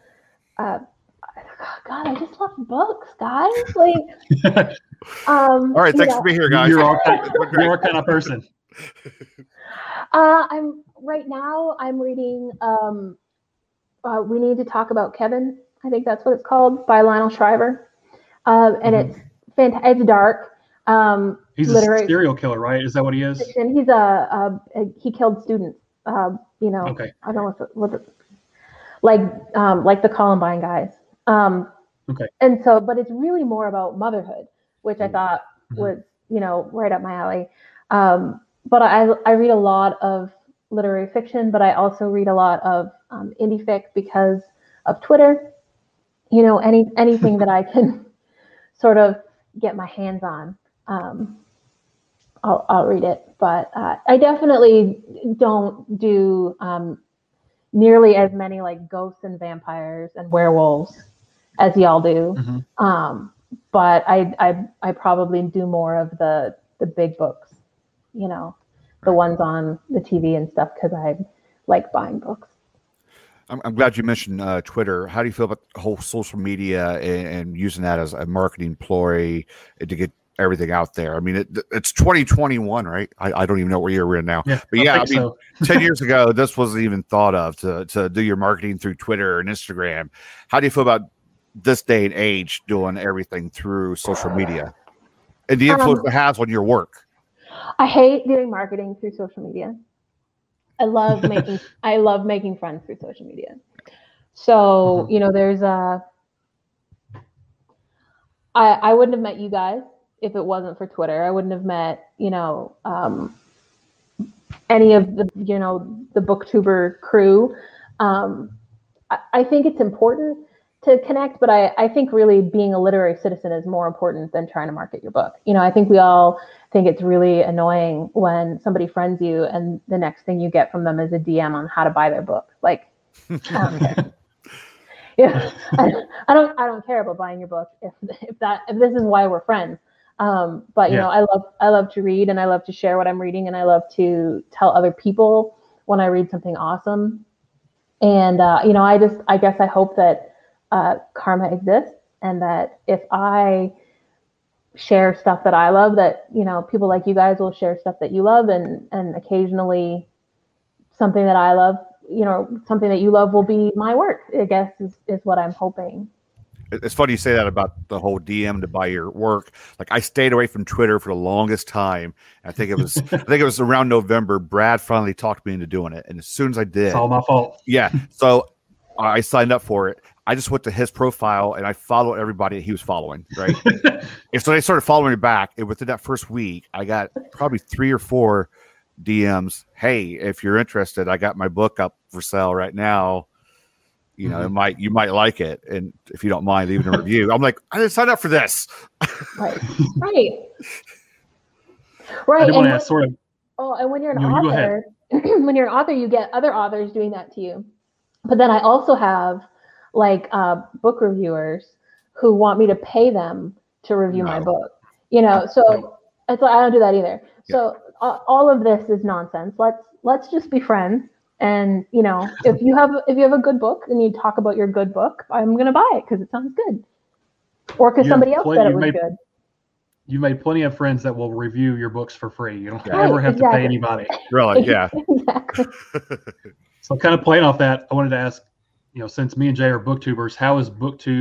God, I just love books, guys. Like, all right, thanks for being here, guys. You're our kind of person. I'm reading. We Need to Talk About Kevin. I think that's what it's called, by Lionel Shriver, and it's fantastic. It's dark. He's a serial killer, right? Is that what he is? And he's he killed students. Okay. I don't know what like the Columbine guys. Okay. And so, but it's really more about motherhood, which I thought was, right up my alley. But I read a lot of literary fiction, but I also read a lot of indie fic because of Twitter. Anything that I can sort of get my hands on, I'll read it. But I definitely don't do nearly as many like ghosts and vampires and werewolves as y'all do. But I probably do more of the big books, the ones on the TV and stuff, because I like buying books. I'm glad you mentioned Twitter. How do you feel about the whole social media and using that as a marketing ploy to get everything out there? I mean, it's 2021, right? I don't even know what year we're in now. Yeah, but yeah, I mean, 10 years ago, this wasn't even thought of to do your marketing through Twitter and Instagram. How do you feel about this day and age doing everything through social media and the influence it has on your work? I hate doing marketing through social media. I love making friends through social media. So, there's I wouldn't have met you guys if it wasn't for Twitter. I wouldn't have met, any of the, the BookTuber crew. I think it's important to connect, but I think really being a literary citizen is more important than trying to market your book. I think we all think it's really annoying when somebody friends you and the next thing you get from them is a DM on how to buy their book. Like, I don't care. Yeah, I don't care about buying your book if this is why we're friends. But I love to read, and I love to share what I'm reading, and I love to tell other people when I read something awesome. And I guess I hope that karma exists, and that if I share stuff that I love, that people like you guys will share stuff that you love, and occasionally something that I love, something that you love will be my work, I guess is what I'm hoping. It's funny you say that about the whole DM to buy your work. Like, I stayed away from Twitter for the longest time. I think it was around November. Brad finally talked me into doing it, and as soon as I did, it's all my fault. Yeah, so I signed up for it. I just went to his profile and I followed everybody he was following, right? And so they started following me back. And within that first week, I got probably 3 or 4 DMs. Hey, if you're interested, I got my book up for sale right now. You know, you might like it, and if you don't mind leaving a review. I'm like, I didn't sign up for this. Right. I want to ask sort of. Oh, and when you're an author, you get other authors doing that to you. But then I also have book reviewers who want me to pay them to review my book. So it's like, I don't do that either. Yeah. So all of this is nonsense. Let's just be friends. And if you have a good book and you talk about your good book, I'm going to buy it because it sounds good, or because somebody else said it was good. You made plenty of friends that will review your books for free. You don't ever have to pay anybody. Really? Yeah. Exactly. So kind of playing off that, I wanted to ask, since me and Jay are booktubers, how is BookTube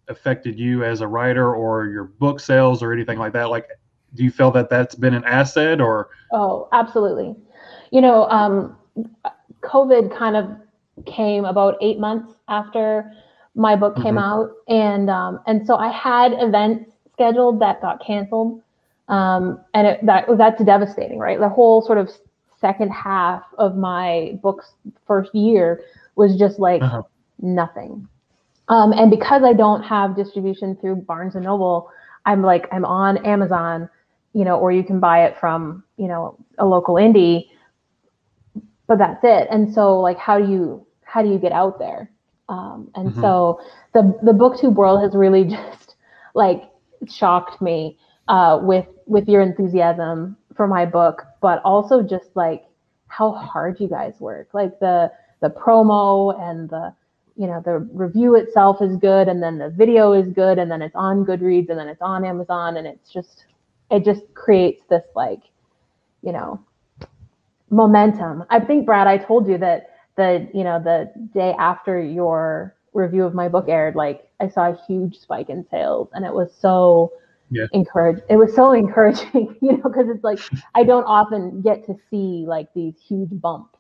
affected you as a writer or your book sales or anything like that? Like, do you feel that that's been an asset or? Oh, absolutely. You know, COVID kind of came about 8 months after my book came out, and so I had events scheduled that got canceled, and that's devastating, right? The whole sort of second half of my book's first year was just like nothing. And because I don't have distribution through Barnes and Noble, I'm on Amazon, you know, or you can buy it from, you know, a local indie, but that's it. And so like, how do you get out there? And so the BookTube world has really just like shocked me with your enthusiasm for my book, but also just like how hard you guys work. Like the promo and the review itself is good, and then the video is good, and then it's on Goodreads, and then it's on Amazon, and it just creates this like, you know, momentum. I think, Brad, I told you that the day after your review of my book aired, like I saw a huge spike in sales, and it was so encouraging. It was so encouraging, you know, because it's like I don't often get to see like these huge bumps.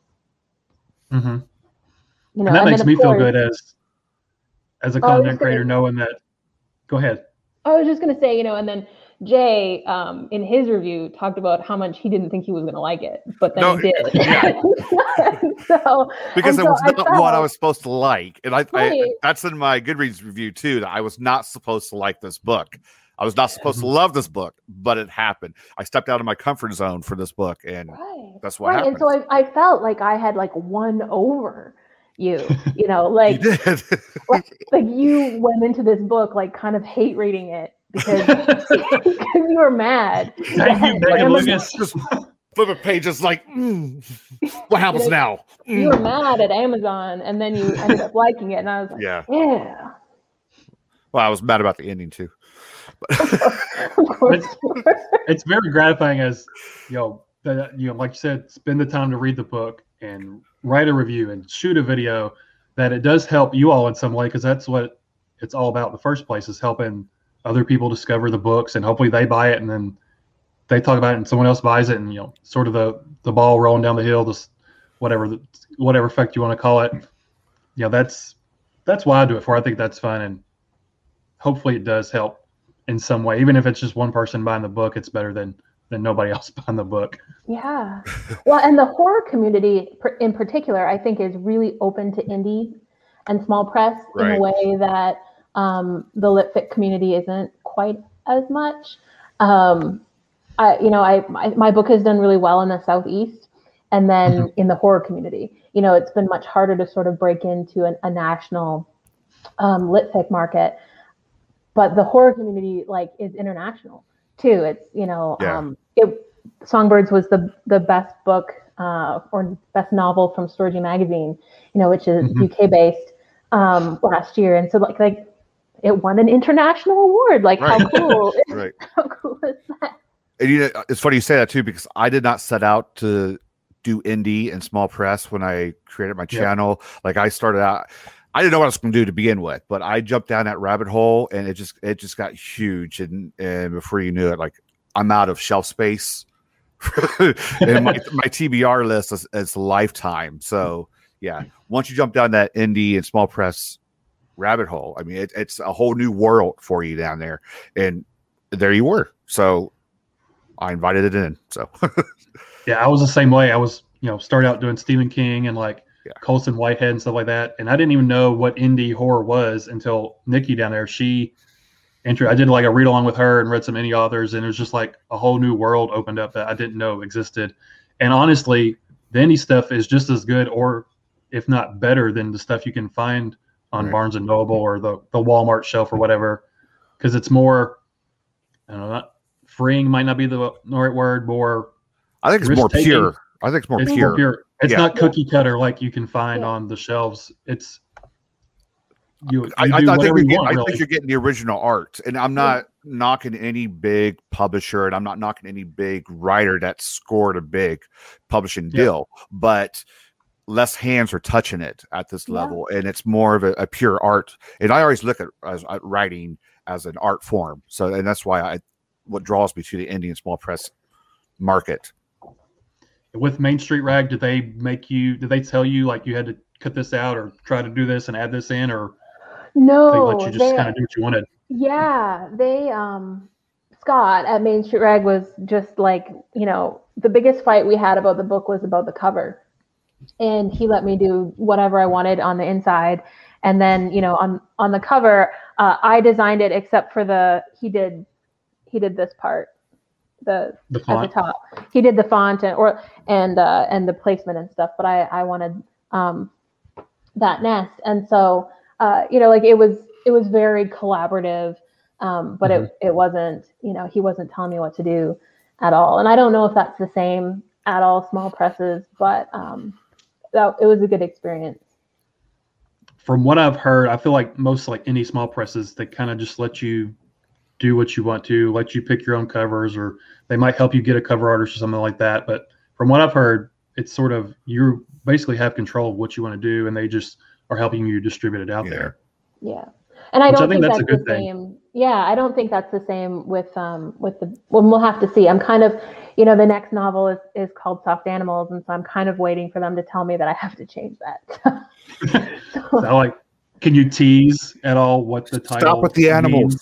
You know, and that makes me feel good as a content creator, knowing that. Go ahead. I was just gonna say, you know, and then Jay, in his review, talked about how much he didn't think he was going to like it, but then he did. Yeah. Because it was not what I was supposed to like, and I that's in my Goodreads review too. That I was not supposed to like this book. I was not supposed to love this book, but it happened. I stepped out of my comfort zone for this book, and that's what happened. And so I felt like I had like won over you know, like you did. like you went into this book like kind of hate reading it. Because you were mad. Thank you, Megan Lucas. Just flip a page, it's like, what happens now? You were mad at Amazon, and then you ended up liking it, and I was like, yeah. Well, I was mad about the ending too. Of course. It's very gratifying as, you know, like you said, spend the time to read the book and write a review and shoot a video, that it does help you all in some way, because that's what it's all about in the first place, is helping other people discover the books, and hopefully they buy it, and then they talk about it and someone else buys it, and, you know, sort of the ball rolling down the hill, this whatever effect you want to call it. You know, that's why I do it for. I think that's fun, and hopefully it does help in some way. Even if it's just one person buying the book, it's better than nobody else buying the book. Yeah. Well, and the horror community in particular, I think, is really open to indie and small press in a way that the LitFic community isn't quite as much. My book has done really well in the Southeast, and then in the horror community, you know, it's been much harder to sort of break into a national LitFic market. But the horror community like is international too. It's, you know, Songbirds was the best book or best novel from Storgy Magazine, you know, which is UK based last year, and so like it won an international award. Like how cool! How cool is that? And you know, it's funny you say that too, because I did not set out to do indie and small press when I created my channel. Like I started out, I didn't know what I was going to do to begin with, but I jumped down that rabbit hole, and it just got huge. And before you knew it, like I'm out of shelf space, and my TBR list is lifetime. So yeah, once you jump down that indie and small press rabbit hole, I mean, it's a whole new world for you down there, and there you were. So I invited it in. So yeah, I was the same way. I was, you know, started out doing Stephen King and like Colson Whitehead and stuff like that, and I didn't even know what indie horror was until Nikki down there. I did like a read along with her and read some indie authors, and it was just like a whole new world opened up that I didn't know existed. And honestly, the indie stuff is just as good, or if not better, than the stuff you can find on Barnes and Noble or the Walmart shelf or whatever, because it's more, I don't know, not freeing might not be the right word, more. I think it's more pure. I think it's more pure. It's not cookie cutter like you can find on the shelves. It's I think you're getting the original art, and I'm not knocking any big publisher, and I'm not knocking any big writer that scored a big publishing deal, but less hands are touching it at this level, and it's more of a pure art. And I always look at writing as an art form. So, and that's why what draws me to the indie and small press market. With Main Street Rag, did they tell you like you had to cut this out or try to do this and add this in, or no, they let you just kind of do what you wanted? Yeah, they Scott at Main Street Rag was just like, the biggest fight we had about the book was about the cover. And he let me do whatever I wanted on the inside. And then, on the cover, I designed it except for he did this part, the font. At the top. He did the font and the placement and stuff, but I wanted that nest. And so it was very collaborative, but it wasn't, he wasn't telling me what to do at all. And I don't know if that's the same at all small presses, but it was a good experience. From what I've heard, I feel like most like indie small presses, they kind of just let you do what you want to, let you pick your own covers, or they might help you get a cover artist or something like that. But from what I've heard, it's sort of, you basically have control of what you want to do, and they just are helping you distribute it out there. Yeah. And I don't think that's the same. Yeah, I don't think that's the same with we'll have to see. I'm kind of, the next novel is called Soft Animals, and so I'm kind of waiting for them to tell me that I have to change that. So can you tease at all what the title? Stop with the animals.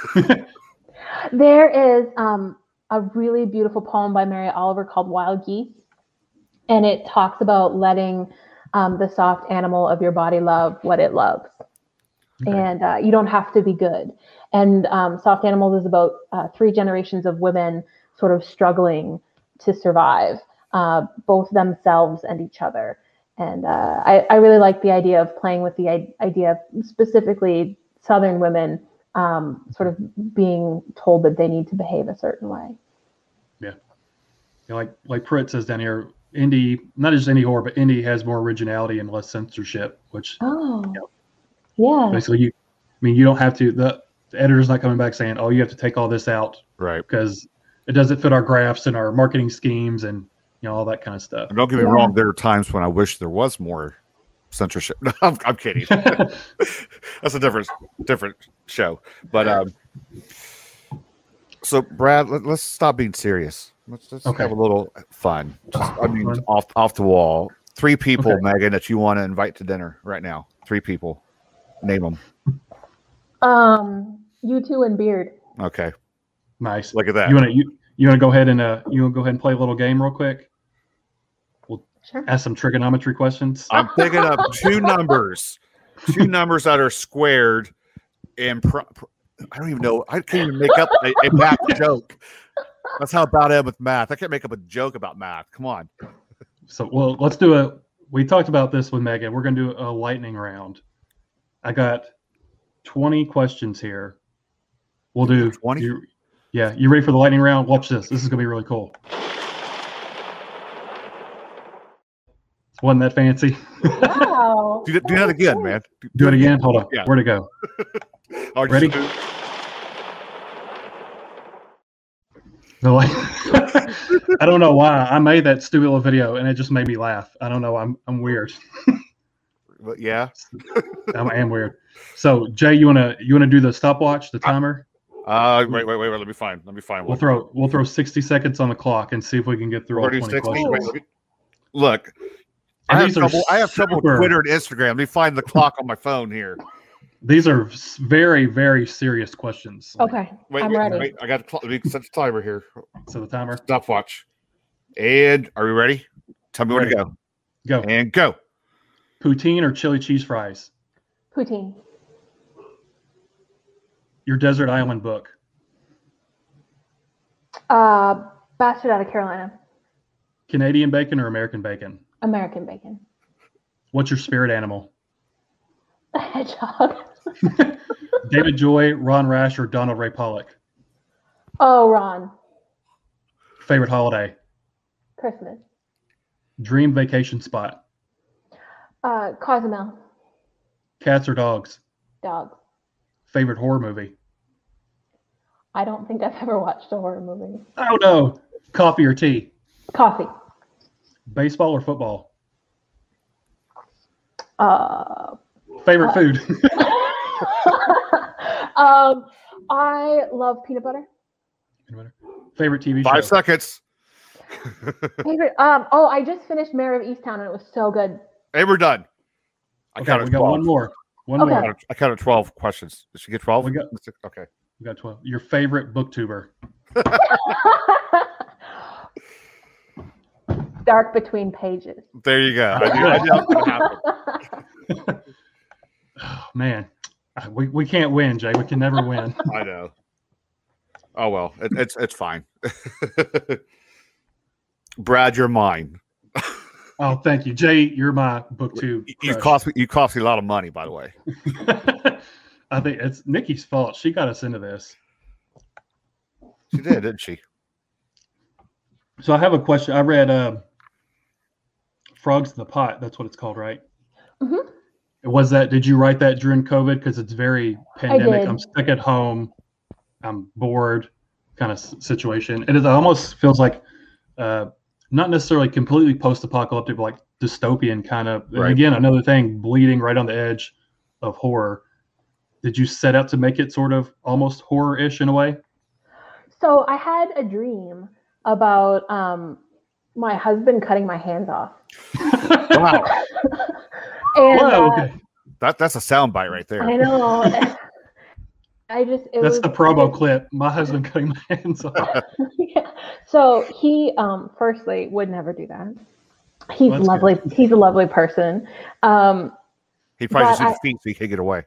There is a really beautiful poem by Mary Oliver called Wild Geese, and it talks about letting the soft animal of your body love what it loves. Okay. And you don't have to be good. And Soft Animals is about 3 generations of women sort of struggling to survive, both themselves and each other. And I really like the idea of playing with the idea of specifically Southern women sort of being told that they need to behave a certain way. Yeah. Like Pruitt says down here, indie, not just indie horror, but indie has more originality and less censorship, which yeah. Basically, you don't have to. The editor's not coming back saying, "Oh, you have to take all this out," right? Because it doesn't fit our graphs and our marketing schemes and all that kind of stuff. And don't get me wrong. There are times when I wish there was more censorship. No, I'm kidding. That's a different show. But so Brad, let's stop being serious. Let's just have a little fun. Off the wall. 3 people, Megan, that you want to invite to dinner right now. 3 people. Name them. You 2 and Beard. Okay. Nice. Look at that. You want to go ahead and play a little game real quick? We'll ask some trigonometry questions. I'm picking up 2 numbers. 2 numbers that are squared, and I don't even know. I can't even make up a math joke. That's how bad I am with math. I can't make up a joke about math. Come on. So, let's do we talked about this with Megan. We're going to do a lightning round. I got 20 questions here. We'll do 20. You ready for the lightning round? Watch this. This is going to be really cool. Wasn't that fancy? Wow. do that again, man. Do it again. Hold on. Yeah. Where'd it go? Ready? I don't know why I made that stupid little video and it just made me laugh. I don't know. I'm weird. But yeah, I am weird. So Jay, you wanna do the stopwatch, the timer? Wait. Let me find. We'll throw 60 seconds on the clock and see if we can get through all 20 questions. Look, I have trouble with Twitter and Instagram. Let me find the clock on my phone here. These are very, very serious questions. Okay, I'm ready. Wait, I got to set the timer here. So the timer. Stopwatch. And are we ready? Tell me where to go. Go. And go. Poutine or chili cheese fries? Poutine. Your desert island book? Bastard Out of Carolina. Canadian bacon or American bacon? American bacon. What's your spirit animal? A hedgehog. David Joy, Ron Rash, or Donald Ray Pollock? Oh, Ron. Favorite holiday? Christmas. Dream vacation spot? Cozumel. Cats or dogs? Dogs. Favorite horror movie? I don't think I've ever watched a horror movie. Oh no. Coffee or tea? Coffee. Baseball or football? Favorite food? I love peanut butter. Favorite TV show? 5 seconds. Favorite, I just finished Mayor of Easttown and it was so good. Hey, we're done. We got 12. one more. More. I counted 12 questions. Did she get 12? Okay. We got 12. Your favorite booktuber? Dark Between Pages. There you go. I knew it was gonna happen. Oh, man. We can't win, Jay. We can never win. I know. Oh well, it's fine. Brad, you're mine. Oh, thank you, Jay. You're my booktube. You cost me a lot of money, by the way. I think it's Nikki's fault. She got us into this. She did, didn't she? So I have a question. I read Frogs in the Pot. That's what it's called, right? Mm-hmm. Did you write that during COVID? Because it's very pandemic. I'm stuck at home. I'm bored kind of situation. It almost feels like not necessarily completely post-apocalyptic, but like dystopian kind of. Right. And again, another thing, bleeding right on the edge of horror. Did you set out to make it sort of almost horror-ish in a way? So I had a dream about my husband cutting my hands off. Wow. And, okay. That's a soundbite right there. I know. That's the promo clip. My husband cutting my hands off. Yeah. So he, firstly, would never do that. He's lovely. Good. He's a lovely person. He probably just feet so he can get away.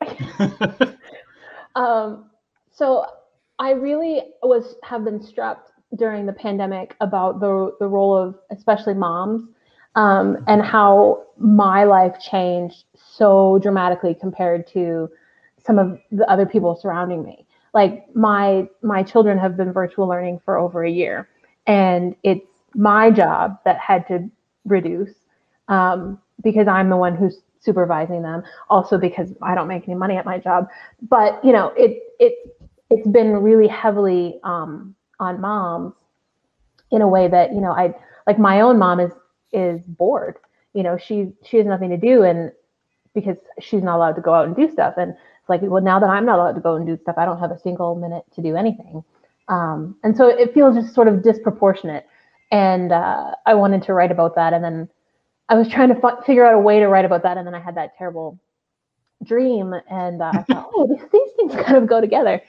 So I really have been struck during the pandemic about the role of especially moms, and how my life changed so dramatically compared to some of the other people surrounding me. Like my children have been virtual learning for over a year, and it's my job that had to reduce, because I'm the one who's supervising them. Also because I don't make any money at my job. But it's been really heavily on moms in a way that I like. My own mom is bored. She has nothing to do, and because she's not allowed to go out and do stuff, and like, well, now that I'm not allowed to go and do stuff, I don't have a single minute to do anything. And so it feels just sort of disproportionate. And I wanted to write about that. And then I was trying to figure out a way to write about that. And then I had that terrible dream. And I thought, oh, these things kind of go together.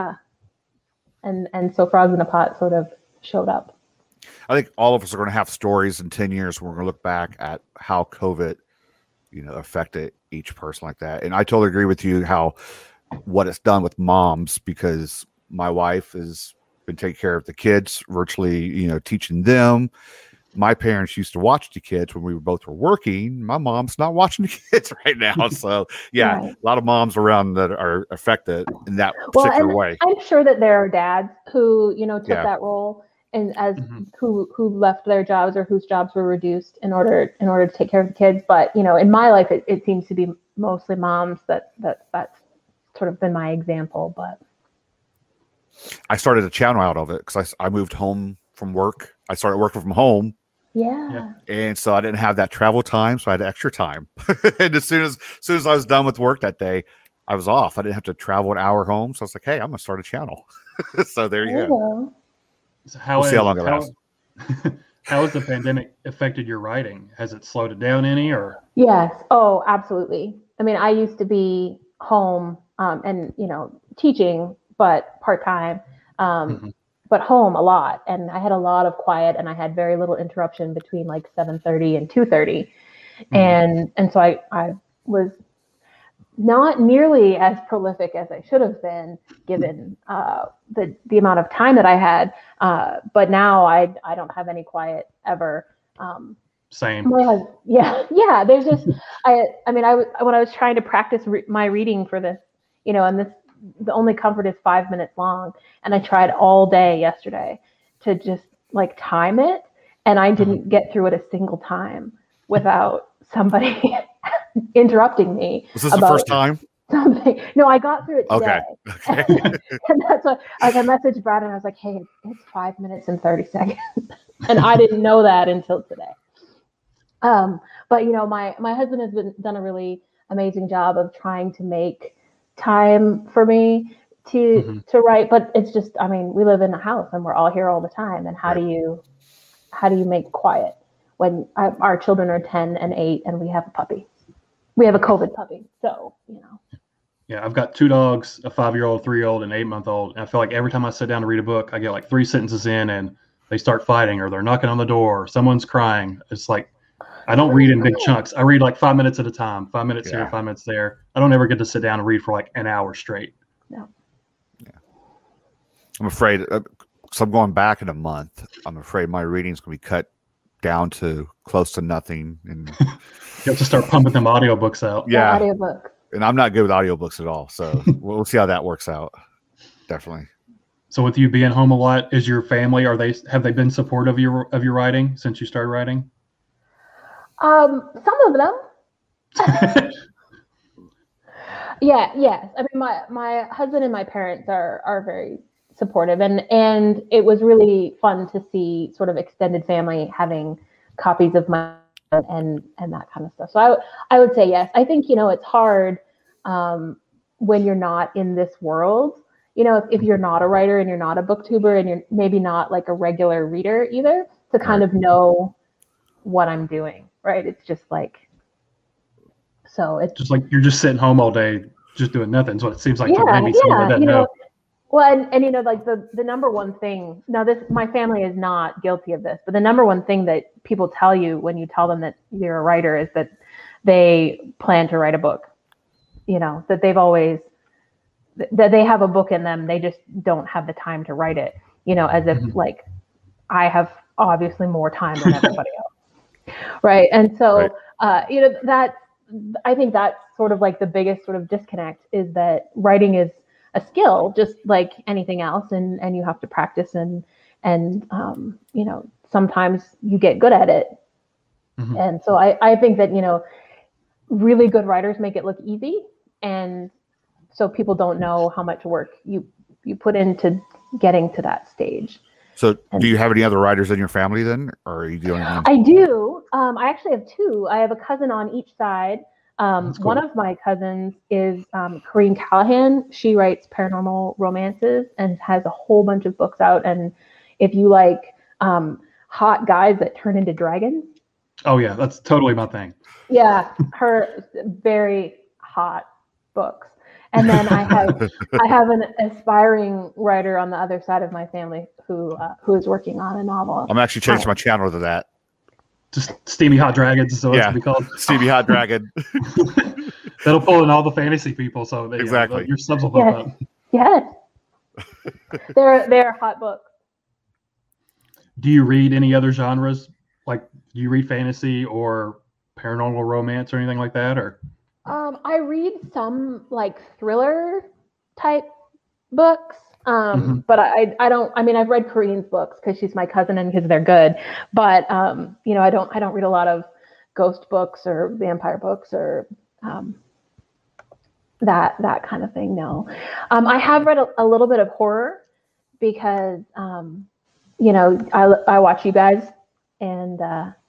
And so Frogs in a Pot sort of showed up. I think all of us are going to have stories in 10 years. We're going to look back at how COVID affected each person like that. And I totally agree with you what it's done with moms, because my wife has been taking care of the kids virtually, teaching them. My parents used to watch the kids when we both were working. My mom's not watching the kids right now. So yeah, right. A lot of moms around that are affected in that particular way. I'm sure that there are dads who, took that role and who left their jobs or whose jobs were reduced in order to take care of the kids. But, in my life, it seems to be mostly moms that's sort of been my example. But I started a channel out of it because I moved home from work. I started working from home. Yeah. And so I didn't have that travel time. So I had extra time. And as soon as I was done with work that day, I was off. I didn't have to travel an hour home. So I was like, hey, I'm going to start a channel. So there you go. So we'll see how long it lasts. How has the pandemic affected your writing? Has it slowed it down any, or? Yes. Oh, absolutely. I mean, I used to be home and, teaching, but part-time, but home a lot. And I had a lot of quiet, and I had very little interruption between like 7:30 and 2:30. And so I was not nearly as prolific as I should have been, given the amount of time that I had. But now I don't have any quiet ever. Same. Yeah. There's just when I was trying to practice my reading for this, and the only comfort is 5 minutes long, and I tried all day yesterday to just like time it, and I didn't get through it a single time without somebody interrupting me. Was this the first time? Something. No, I got through it today. Okay. And that's what I messaged Brad, and I was like, hey, it's 5 minutes and 30 seconds. And I didn't know that until today. But my husband has done a really amazing job of trying to make time for me to write. But it's just, I mean, we live in a house and we're all here all the time. And how do you make quiet when our children are 10 and 8 and we have a puppy? We have a COVID puppy. So, Yeah, I've got 2 dogs, a 5-year-old, 3-year-old, and an 8-month-old. And I feel like every time I sit down to read a book, I get like 3 sentences in and they start fighting or they're knocking on the door or someone's crying. It's like, I don't read in big chunks. I read like 5 minutes at a time, 5 minutes here, 5 minutes there. I don't ever get to sit down and read for like an hour straight. No. Yeah. I'm afraid, so I'm going back in a month. I'm afraid my reading's going to be cut down to close to nothing. And you have to start pumping them audiobooks out. Yeah. Audiobook. And I'm not good with audiobooks at all. So we'll see how that works out. Definitely. So with you being home a lot, is your family, have they been supportive of your writing since you started writing? Some of them. Yes. I mean, my husband and my parents are very supportive, and it was really fun to see sort of extended family having copies of my and that kind of stuff. So I would say yes. I think it's hard when you're not in this world. If you're not a writer and you're not a booktuber and you're maybe not like a regular reader either, to kind of know what I'm doing. Right. It's just like, so it's just like you're just sitting home all day, just doing nothing. So it seems like to maybe someone that know. Well, and like the number one thing, now my family is not guilty of this, but the number one thing that people tell you when you tell them that you're a writer is that they plan to write a book, that that they have a book in them. They just don't have the time to write it, as if like I have obviously more time than everybody else. Right. And so, that I think that's sort of like the biggest sort of disconnect is that writing is a skill just like anything else. And you have to practice and sometimes you get good at it. Mm-hmm. And so I think that, really good writers make it look easy. And so people don't know how much work you put into getting to that stage. So do you have any other writers in your family then? Or are you doing anything? I do. I actually have 2. I have a cousin on each side. Cool. One of my cousins is Corinne Callahan. She writes paranormal romances and has a whole bunch of books out. And if you like hot guys that turn into dragons. Oh, yeah. That's totally my thing. Yeah. Her very hot books. And then I have an aspiring writer on the other side of my family who is working on a novel. I'm actually changing my channel to that. Just Steamy Hot Dragons, so it's what we call Steamy Hot Dragon. That'll pull in all the fantasy people, so exactly your subs will pop up. Yes, they're hot books. Do you read any other genres? Like, do you read fantasy or paranormal romance or anything like that, or? I read some like thriller type books, but I don't. I mean, I've read Corinne's books because she's my cousin and because they're good. But I don't read a lot of ghost books or vampire books or that kind of thing. No, I have read a little bit of horror because I watch you guys and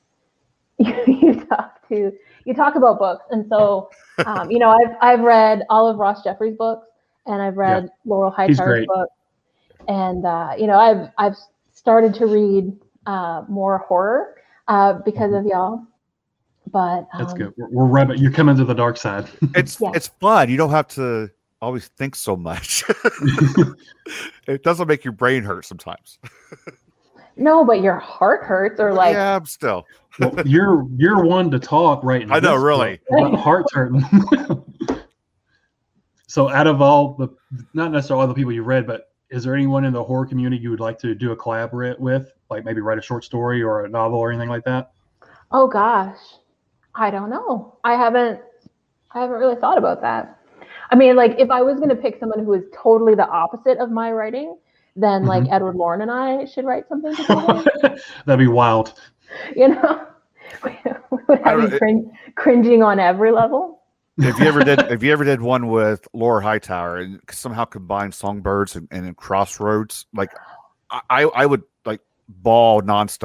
you talk about books, and so I've read all of Ross Jeffries' books, and I've read Laurel Hightower's books, and I've started to read more horror because of y'all. But that's good. We're right. You're coming to the dark side. It's fun. You don't have to always think so much. It doesn't make your brain hurt sometimes. No, but your heart hurts, or like I'm still. Well, you're one to talk right now. I know, really. My heart's hurting. So, out of all the, not necessarily all the people you read, but is there anyone in the horror community you would like to do a collab with, like maybe write a short story or a novel or anything like that? Oh gosh, I don't know. I haven't really thought about that. I mean, like if I was going to pick someone who is totally the opposite of my writing, then like Edward Loren and I should write something together. That'd be wild. We would have you cringing on every level. If you ever did one with Laura Hightower and somehow combined Songbirds and Crossroads, like I would like bawl nonstop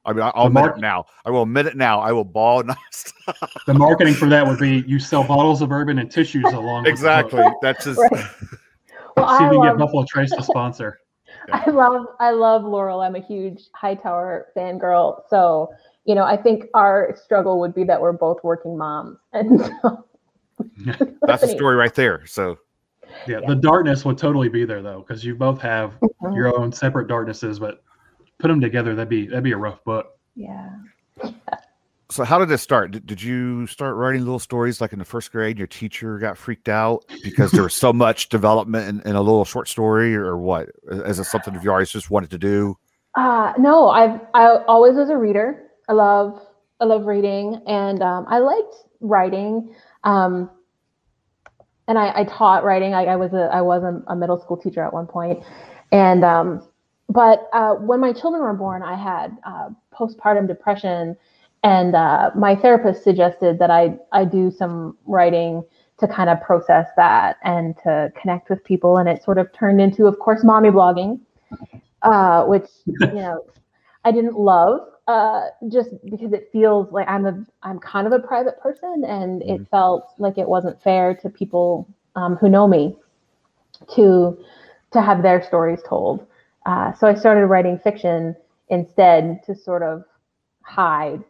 I mean, I'll admit it now. I will admit it now. I will bawl nonstop. The marketing for that would be you sell bottles of bourbon and tissues along. Exactly. That's just. Right. Well, see if we can get Buffalo Trace to sponsor. Yeah. I love Laurel. I'm a huge Hightower fangirl. So, you know, I think our struggle would be that we're both working moms. And so that's a story right there. So yeah, the darkness would totally be there though, because you both have your own separate darknesses, but put them together, that'd be a rough book. Yeah. So how did it start? Did you start writing little stories like in the first grade? Your teacher got freaked out because there was so much development in a little short story, or what? Is it something you always just wanted to do? No, I always was a reader. I love reading, and I liked writing. And I taught writing. I was a middle school teacher at one point, and but when my children were born, I had postpartum depression. And my therapist suggested that I do some writing to kind of process that and to connect with people. And it sort of turned into, of course, mommy blogging, which, you know, I didn't love just because it feels like I'm kind of a private person, and it felt like it wasn't fair to people who know me to have their stories told. So I started writing fiction instead to sort of hide.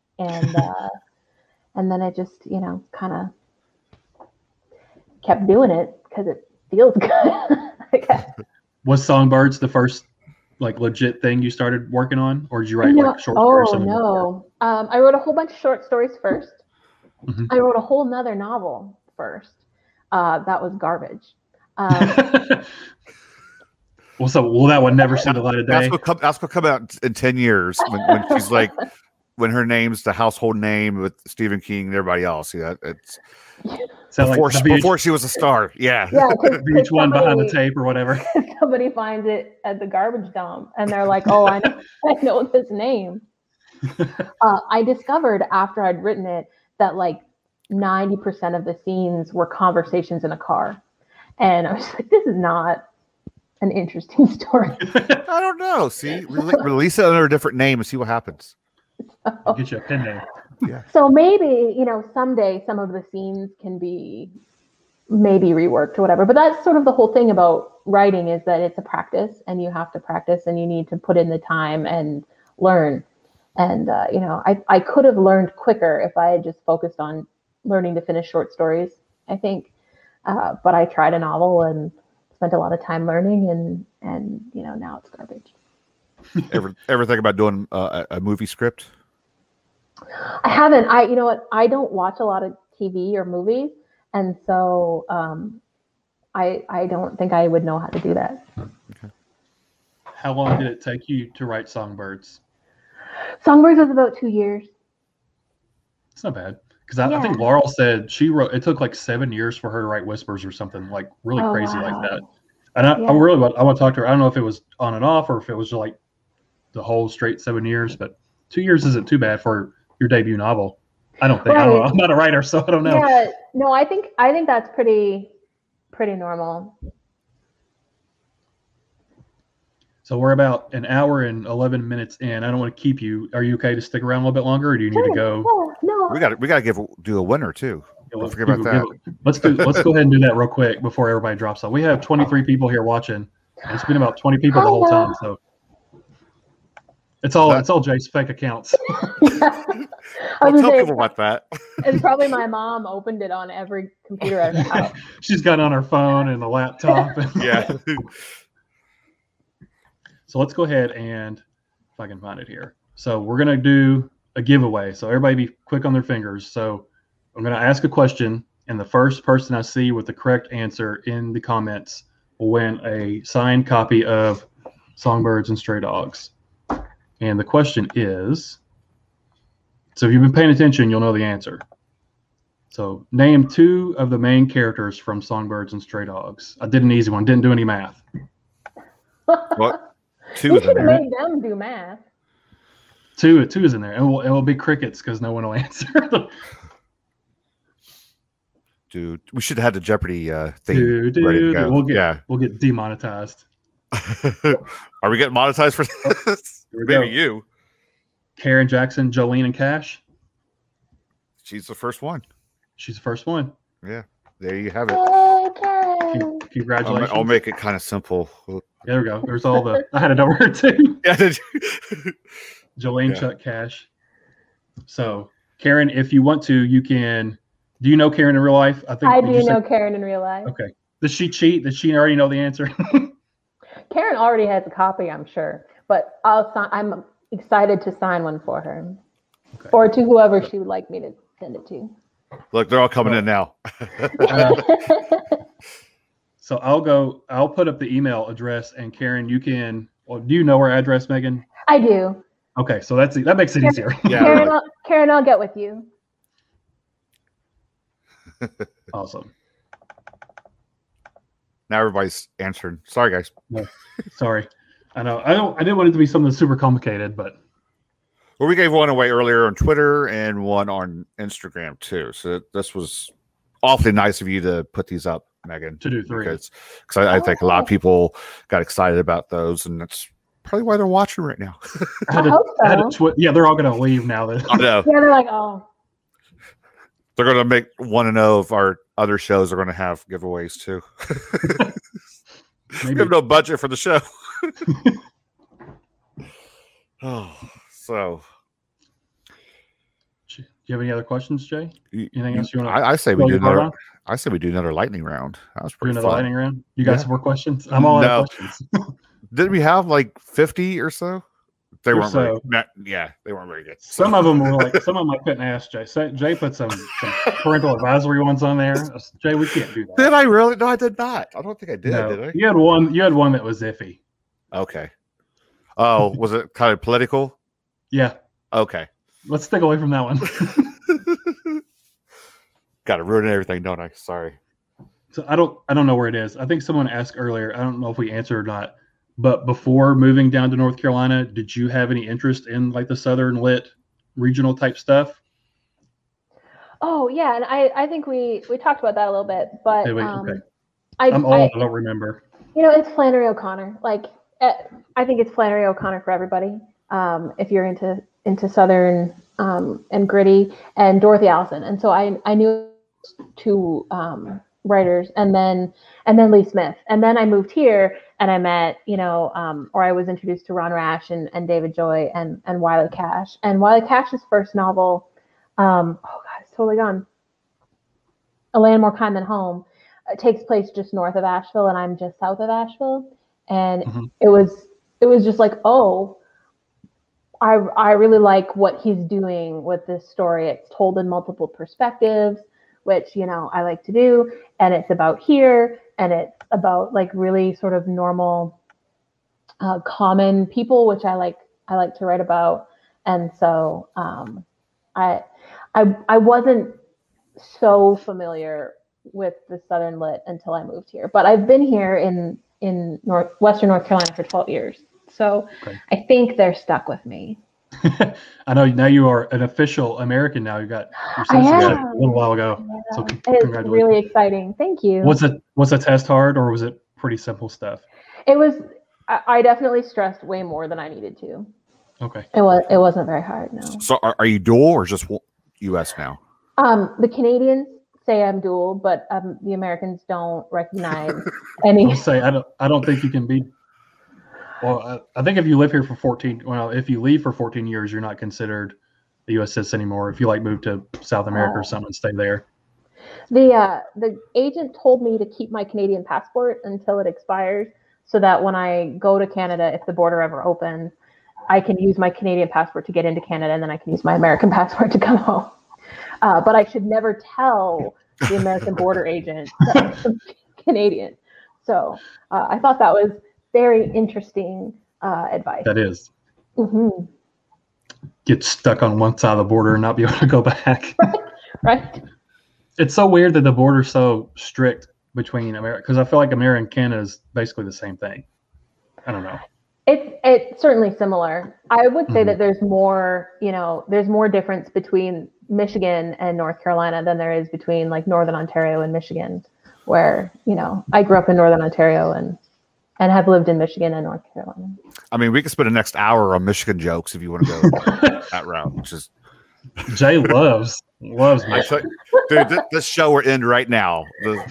And then I just, you know, kind of kept doing it because it feels good. I guess. Was Songbirds the first like legit thing you started working on, or did you write like short stories? Oh no, I wrote a whole bunch of short stories first. Mm-hmm. I wrote a whole nother novel first. That was garbage. Well, so will that one never see the light of day? That's gonna come out in 10 years when she's like. When her name's the household name with Stephen King and everybody else. Yeah, it's before she was a star. Yeah. VH1 behind the tape or whatever. Somebody finds it at the garbage dump and they're like, oh, I know this name. I discovered after I'd written it that like 90% of the scenes were conversations in a car. And I was like, this is not an interesting story. I don't know. See, release it under a different name and see what happens. I'll get you a pen name. Yeah. So maybe, you know, someday some of the scenes can be maybe reworked or whatever. But that's sort of the whole thing about writing, is that it's a practice, and you have to practice, and you need to put in the time and learn. And, you know, I could have learned quicker if I had just focused on learning to finish short stories, I think. But I tried a novel and spent a lot of time learning, and you know, now it's garbage. Ever think about doing a movie script? I haven't. You know what? I don't watch a lot of TV or movies, and so I don't think I would know how to do that. Okay. How long did it take you to write Songbirds? Songbirds was about 2 years. It's not bad, because I think Laurel said she wrote. It took like 7 years for her to write Whispers or something like really crazy like that. And I want to talk to her. I don't know if it was on and off or if it was like the whole straight 7 years, but 2 years isn't too bad for your debut novel. I don't think. Right. I don't know. I'm not a writer, so I don't know. Yeah, no, I think that's pretty normal. So we're about an hour and 11 minutes in. I don't want to keep you. Are you okay to stick around a little bit longer, or do you need to go? Oh, no. We got to do a winner too. Don't forget about that. Let's go ahead and do that real quick before everybody drops off. We have 23 people here watching. And it's been about 20 people the whole time, so it's all Jay's fake accounts. I'll tell people about that. And probably my mom opened it on every computer at the house. She's got it on her phone and the laptop. Yeah. So let's go ahead and, if I can find it here. So we're gonna do a giveaway. So everybody be quick on their fingers. So I'm gonna ask a question, and the first person I see with the correct answer in the comments will win a signed copy of Songbirds and Stray Dogs. And the question is, so if you've been paying attention, you'll know the answer. So name two of the main characters from Songbirds and Stray Dogs. I did an easy one. Didn't do any math. What? You should have made them do math. Two is in there. And it will be crickets because no one will answer them. Dude, we should have had the Jeopardy thing ready to go. We'll get demonetized. Are we getting monetized for this? Maybe you. Karen Jackson, Jolene, and Cash. She's the first one. She's the first one. Yeah, there you have it. Okay. Congratulations. I'll make it kind of simple. There we go. There's all the. I had it over here too. Yeah. Jolene, Chuck, Cash. So, Karen, if you want to, you can. Do you know Karen in real life? I do know Karen in real life. Okay. Does she cheat? Does she already know the answer? Karen already has a copy, I'm sure. But I'm excited to sign one for her. Okay. Or to whoever she would like me to send it to. Look, they're all coming in now. So I'll put up the email address, and Karen, you can. Well, do you know her address, Megan? I do. Okay, so that makes it easier. Yeah. Karen, I'll get with you. Awesome. Now everybody's answering. Sorry, guys. No, sorry. I know. I didn't want it to be something super complicated, but. Well, we gave one away earlier on Twitter and one on Instagram too. So this was awfully nice of you to put these up, Megan. To do 3. Because I think a lot of people got excited about those, and that's probably why they're watching right now. Yeah, they're all going to leave now. I know. Yeah, they're like, oh. They're going to make 1-0 of our other shows are going to have giveaways too. We have no budget for the show. Oh, so. Do you have any other questions, Jay? Anything else you want to? I say we do another. I say we do another lightning round. That was pretty fun. Lightning round. You got some more questions? I'm all out of questions. Did we have like 50 or so? They weren't so. They weren't very good. Some of them were like, some of them I couldn't ask Jay. Jay put some parental advisory ones on there. Jay, we can't do that. Did I really? No, I did not. I don't think I did. No, did I? You had one that was iffy. Okay. Oh, was it kind of political? Yeah. Okay. Let's stick away from that one. Got to ruin everything, don't I? Sorry. So I don't know where it is. I think someone asked earlier. I don't know if we answered or not. But before moving down to North Carolina, did you have any interest in like the Southern Lit regional type stuff? Oh yeah, and I think we talked about that a little bit, but okay. I don't remember. It's Flannery O'Connor. Like I think it's Flannery O'Connor for everybody. If you're into Southern and gritty, and Dorothy Allison, and so I knew 2 writers, and then Lee Smith, and then I moved here and I met or I was introduced to Ron Rash and David Joy and Wiley Cash, and Wiley Cash's first novel, oh god, it's totally gone. A Land More Kind Than Home, takes place just north of Asheville, and I'm just south of Asheville, and it was just like, oh, I really like what he's doing with this story. It's told in multiple perspectives, which, I like to do. And it's about here, and it's about like really sort of normal, common people, which I like to write about. And so I wasn't so familiar with the Southern Lit until I moved here, but I've been here in Western North Carolina for 12 years. So okay. I think they're stuck with me. I know now you are an official American now. You got your citizenship a little while ago. Yeah. So it's really exciting. Thank you. Was the test hard, or was it pretty simple stuff? It was. I definitely stressed way more than I needed to. Okay. It wasn't very hard. No. So are you dual or just U.S. now? The Canadians say I'm dual, but the Americans don't recognize any. I don't think you can be. Well, I think if you live here for if you leave for 14 years, you're not considered a U.S. citizen anymore. If you move to South America or something, stay there. The agent told me to keep my Canadian passport until it expires, so that when I go to Canada, if the border ever opens, I can use my Canadian passport to get into Canada, and then I can use my American passport to come home. But I should never tell the American border agent that I'm Canadian. So I thought that was very interesting advice. That is. Mm-hmm. Get stuck on one side of the border and not be able to go back. Right. It's so weird that the border's so strict between America, because I feel like America and Canada is basically the same thing. I don't know. It's certainly similar. I would say that there's more difference between Michigan and North Carolina than there is between Northern Ontario and Michigan, where, I grew up in Northern Ontario and and have lived in Michigan and North Carolina. I mean, we could spend the next hour on Michigan jokes if you want to go that route. Which is Jay loves Michigan. Dude, this show we're in right now.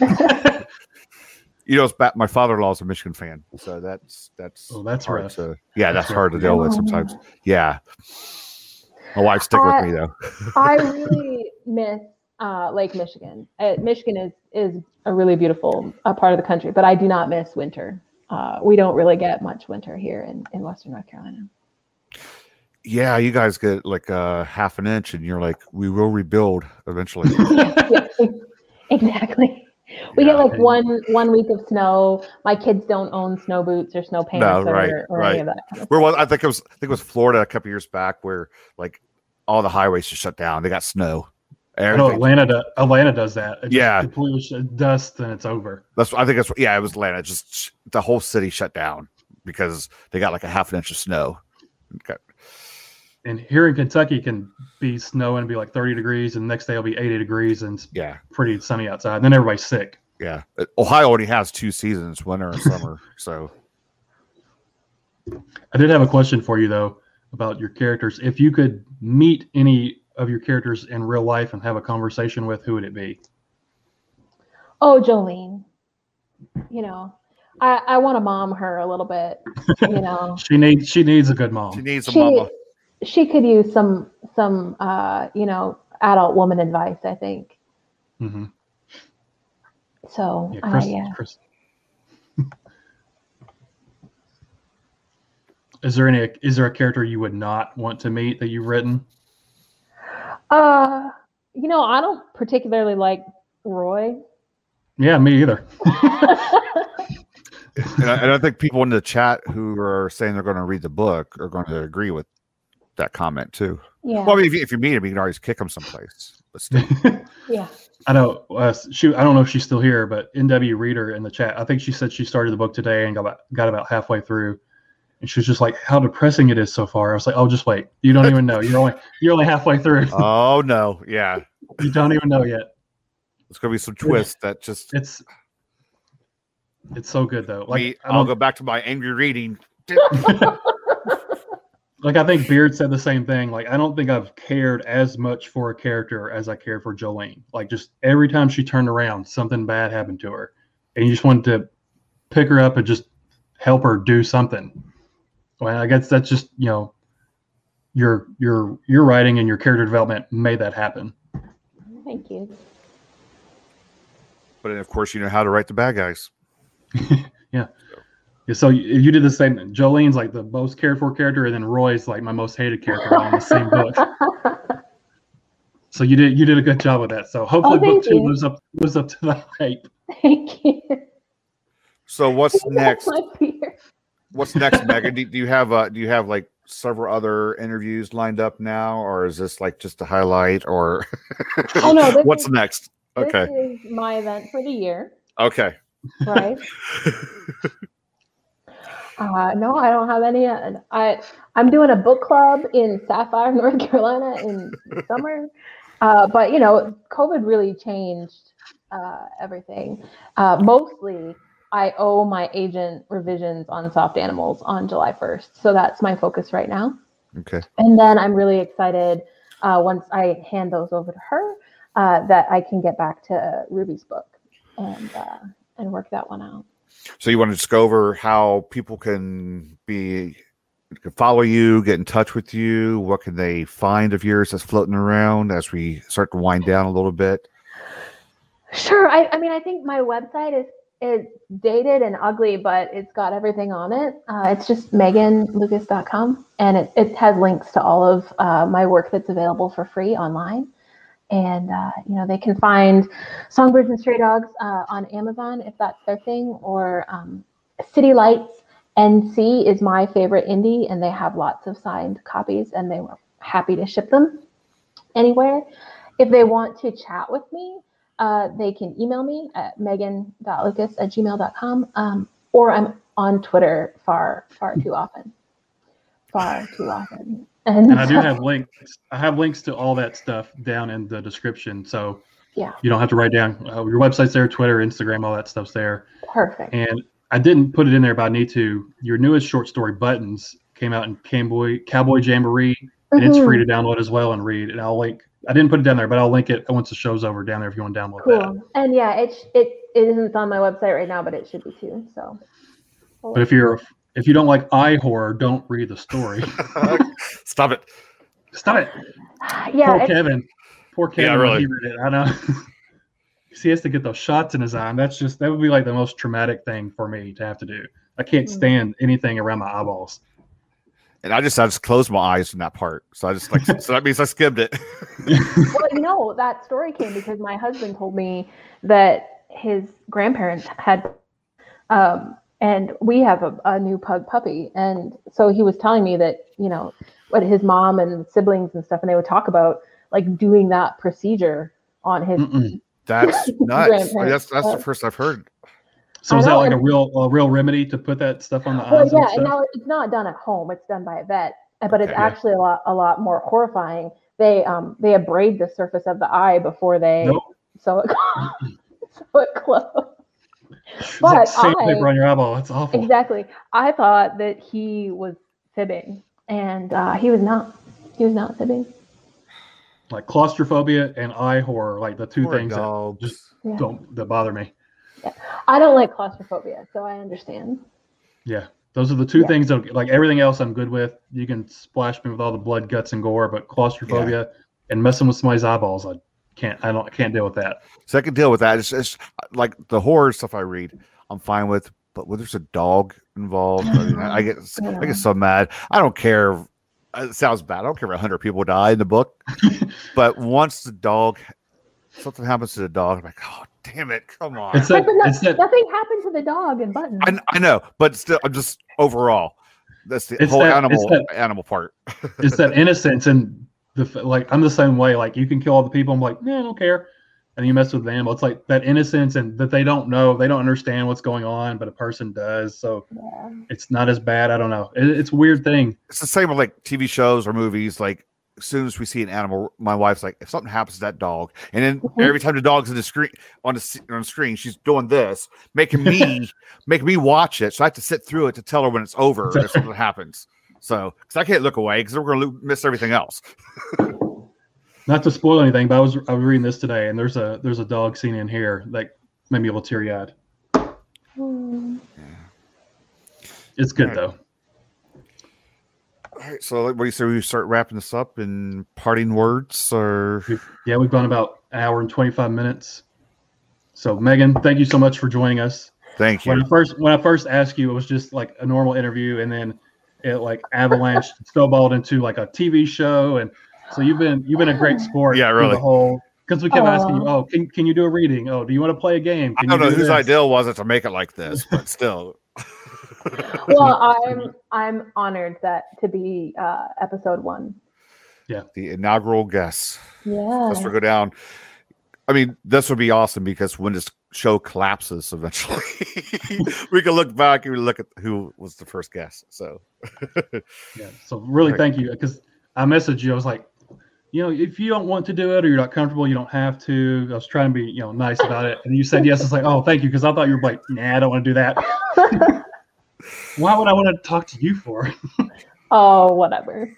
My father-in-law's a Michigan fan, so that's that's hard rough. that's hard to deal with sometimes. Yeah, my wife stick with me though. I really miss Lake Michigan. Michigan is a really beautiful part of the country, but I do not miss winter. We don't really get much winter here in Western North Carolina. Yeah, you guys get like half an inch, and you're like, we will rebuild eventually. Yeah, exactly. We get like one week of snow. My kids don't own snow boots or snow pants or any of that. Kind of stuff. I think it was Florida a couple years back where like all the highways just shut down. They got snow. I know Atlanta does that. It just completely dust and it's over. It was Atlanta. Just the whole city shut down because they got like a half an inch of snow. Okay. And here in Kentucky can be snowing and be like 30 degrees, and the next day it'll be 80 degrees and it's pretty sunny outside. And then everybody's sick. Yeah. Ohio already has 2 seasons, winter and summer. So I did have a question for you though about your characters. If you could meet any of your characters in real life and have a conversation with, who would it be? Oh, Jolene. I want to mom her a little bit. She needs a good mom. She needs a mama. She could use some adult woman advice, I think. Mm-hmm. So Chris. Is there a character you would not want to meet that you've written? I don't particularly like Roy. Yeah, me either. And I think people in the chat who are saying they're going to read the book are going to agree with that comment too. Yeah. Well, I mean, if you meet him, you can always kick him someplace. But still. Yeah. I know. I don't know if she's still here, but NW Reader in the chat, I think she said she started the book today and got about halfway through, and she was just like, "How depressing it is so far." I was like, "Oh, just wait. You don't even know. You're only halfway through." Oh no, yeah. You don't even know yet. It's gonna be some twist that just. It's so good though. Like I'll go back to my angry reading. Like I think Beard said the same thing. Like I don't think I've cared as much for a character as I cared for Jolene. Like just every time she turned around, something bad happened to her, and you just wanted to pick her up and just help her do something. Well, I guess that's just your writing and your character development made that happen. Thank you. But of course, you know how to write the bad guys. Yeah. So you did the same. Jolene's like the most cared for character, and then Roy's like my most hated character on the same book. So you did a good job with that. So hopefully book 2 lives up to the hype. Thank you. So what's next? What's next, Megan? Do you have like several other interviews lined up now, or is this like just a highlight? Or oh no, what's next? Okay, this is my event for the year. Okay. Right. No, I don't have any. I'm doing a book club in Sapphire, North Carolina in the summer. But COVID really changed everything. Mostly, I owe my agent revisions on Soft Animals on July 1st. So that's my focus right now. Okay. And then I'm really excited once I hand those over to her that I can get back to Ruby's book and work that one out. So you want to just go over how people can follow you, get in touch with you? What can they find of yours that's floating around as we start to wind down a little bit? Sure. I mean, I think my website is dated and ugly, but it's got everything on it. It's just meganlucas.com, and it has links to all of my work that's available for free online. And, they can find Songbirds and Stray Dogs on Amazon, if that's their thing, or City Lights NC is my favorite indie, and they have lots of signed copies, and they were happy to ship them anywhere. If they want to chat with me, they can email me at megan.lucas@gmail.com, or I'm on Twitter far too often. And I do have links. I have links to all that stuff down in the description. So yeah, you don't have to write down your website's there, Twitter, Instagram, all that stuff's there. Perfect. And I didn't put it in there, but I need to. Your newest short story, Buttons, came out in Cowboy Jamboree, and it's free to download as well and read. And I'll link. I didn't put it down there, but I'll link it once the show's over down there if you want to download that. And yeah, it isn't on my website right now, but it should be too. So. But if you don't like eye horror, don't read the story. Stop it. Yeah. Poor Kevin. Yeah, really. When he read it. I know. He has to get those shots in his eye. And that would be like the most traumatic thing for me to have to do. I can't stand anything around my eyeballs. And I just closed my eyes in that part. So I just so that means I skimmed it. Well, that story came because my husband told me that his grandparents had, and we have a new pug puppy. And so he was telling me that, what his mom and siblings and stuff, and they would talk about like doing that procedure on his. That's nuts. That's the first I've heard. So is that like a real remedy to put that stuff on the eyes? Yeah, and now it's not done at home. It's done by a vet, but it's actually a lot more horrifying. They abrade the surface of the eye before they so it closed. But sandpaper on your eyeball. That's awful. Exactly. I thought that he was fibbing, and he was not. He was not fibbing. Like claustrophobia and eye horror, like the two things that just that bother me. Yeah. I don't like claustrophobia, so I understand. Yeah, those are the two things that, like, everything else I'm good with. You can splash me with all the blood, guts, and gore, but claustrophobia and messing with somebody's eyeballs, I can't deal with that. So I can deal with that. It's like the horror stuff I read, I'm fine with, but when there's a dog involved, I get so mad. I don't care. It sounds bad. I don't care if 100 people die in the book, but once something happens to the dog, I'm like, oh, damn it, come on. Nothing happened to the dog in Buttons. I know, but still, I'm just overall. That's the whole animal part. It's that innocence, and I'm the same way. Like, you can kill all the people. I'm like, I don't care. And you mess with the animal. It's like that innocence, and that they don't know, they don't understand what's going on, but a person does. So it's not as bad. I don't know. It's a weird thing. It's the same with like TV shows or movies. Like, as soon as we see an animal, my wife's like, if something happens to that dog, and then every time the dog's in the screen on the screen, she's doing this, making me watch it. So I have to sit through it to tell her when it's over if something happens. So, because I can't look away because we're going to miss everything else. Not to spoil anything, but I was reading this today, and there's a dog scene in here that made me a little teary-eyed. It's good though. All right, so what do you say we start wrapping this up in parting words? Or we've gone about an hour and 25 minutes. So Megan, thank you so much for joining us. Thank you. When I first asked you, it was just like a normal interview, and then it like avalanched, snowballed into like a TV show, and so you've been a great sport. Yeah, really. Because we kept asking you, can you do a reading? Oh, do you want to play a game? I don't know whose idea was it to make it like this, but still. Well, I'm honored to be episode 1. Yeah, the inaugural guest. Yeah, let's go down. I mean, this would be awesome because when this show collapses eventually, we can look back and look at who was the first guest. So, So really, thank you, because I messaged you. I was like, if you don't want to do it or you're not comfortable, you don't have to. I was trying to be, nice about it, and you said yes. It's like, oh, thank you, because I thought you were like, nah, I don't want to do that. Why would I want to talk to you for? Oh, whatever.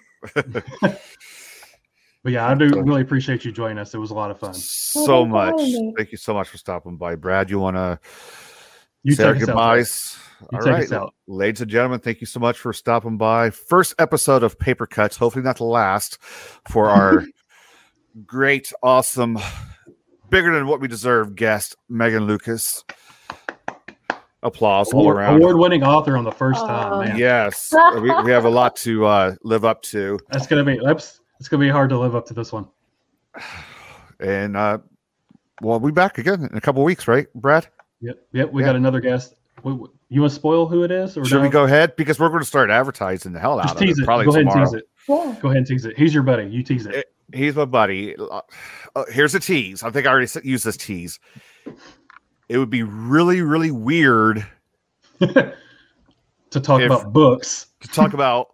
But yeah, I do really appreciate you joining us. It was a lot of fun. So much. Thank you so much for stopping by. Brad, you want to say our goodbyes? All right, ladies and gentlemen, thank you so much for stopping by. First episode of Paper Cuts, hopefully not the last, for our great, awesome, bigger than what we deserve guest, Megan Lucas. Applause all around. Award-winning author on the first time, man. Yes, we have a lot to live up to. It's gonna be hard to live up to this one. And we'll be back again in a couple of weeks, right, Brad? Yep. We got another guest. You want to spoil who it is? Or should we go ahead? Because we're going to start advertising the hell out of it. Probably go ahead tomorrow. And tease it. Yeah. Go ahead and tease it. He's your buddy. You tease it. He's my buddy. Here's a tease. I think I already used this tease. It would be really, really weird to talk about books. To talk about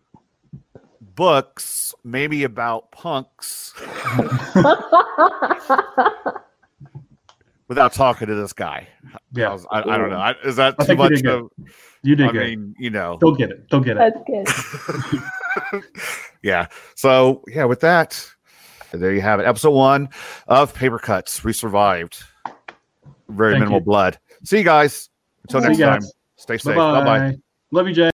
books, maybe about punks. without talking to this guy. Yeah. I don't know. Is that I too think you much? did good. You did good. I mean, you know. They'll get it. They'll get it. That's good. Yeah. So, yeah, with that, there you have it. Episode 1 of Paper Cuts. We survived. Very minimal blood. See you guys. Until next time. Stay safe. Bye-bye. Love you, Jay.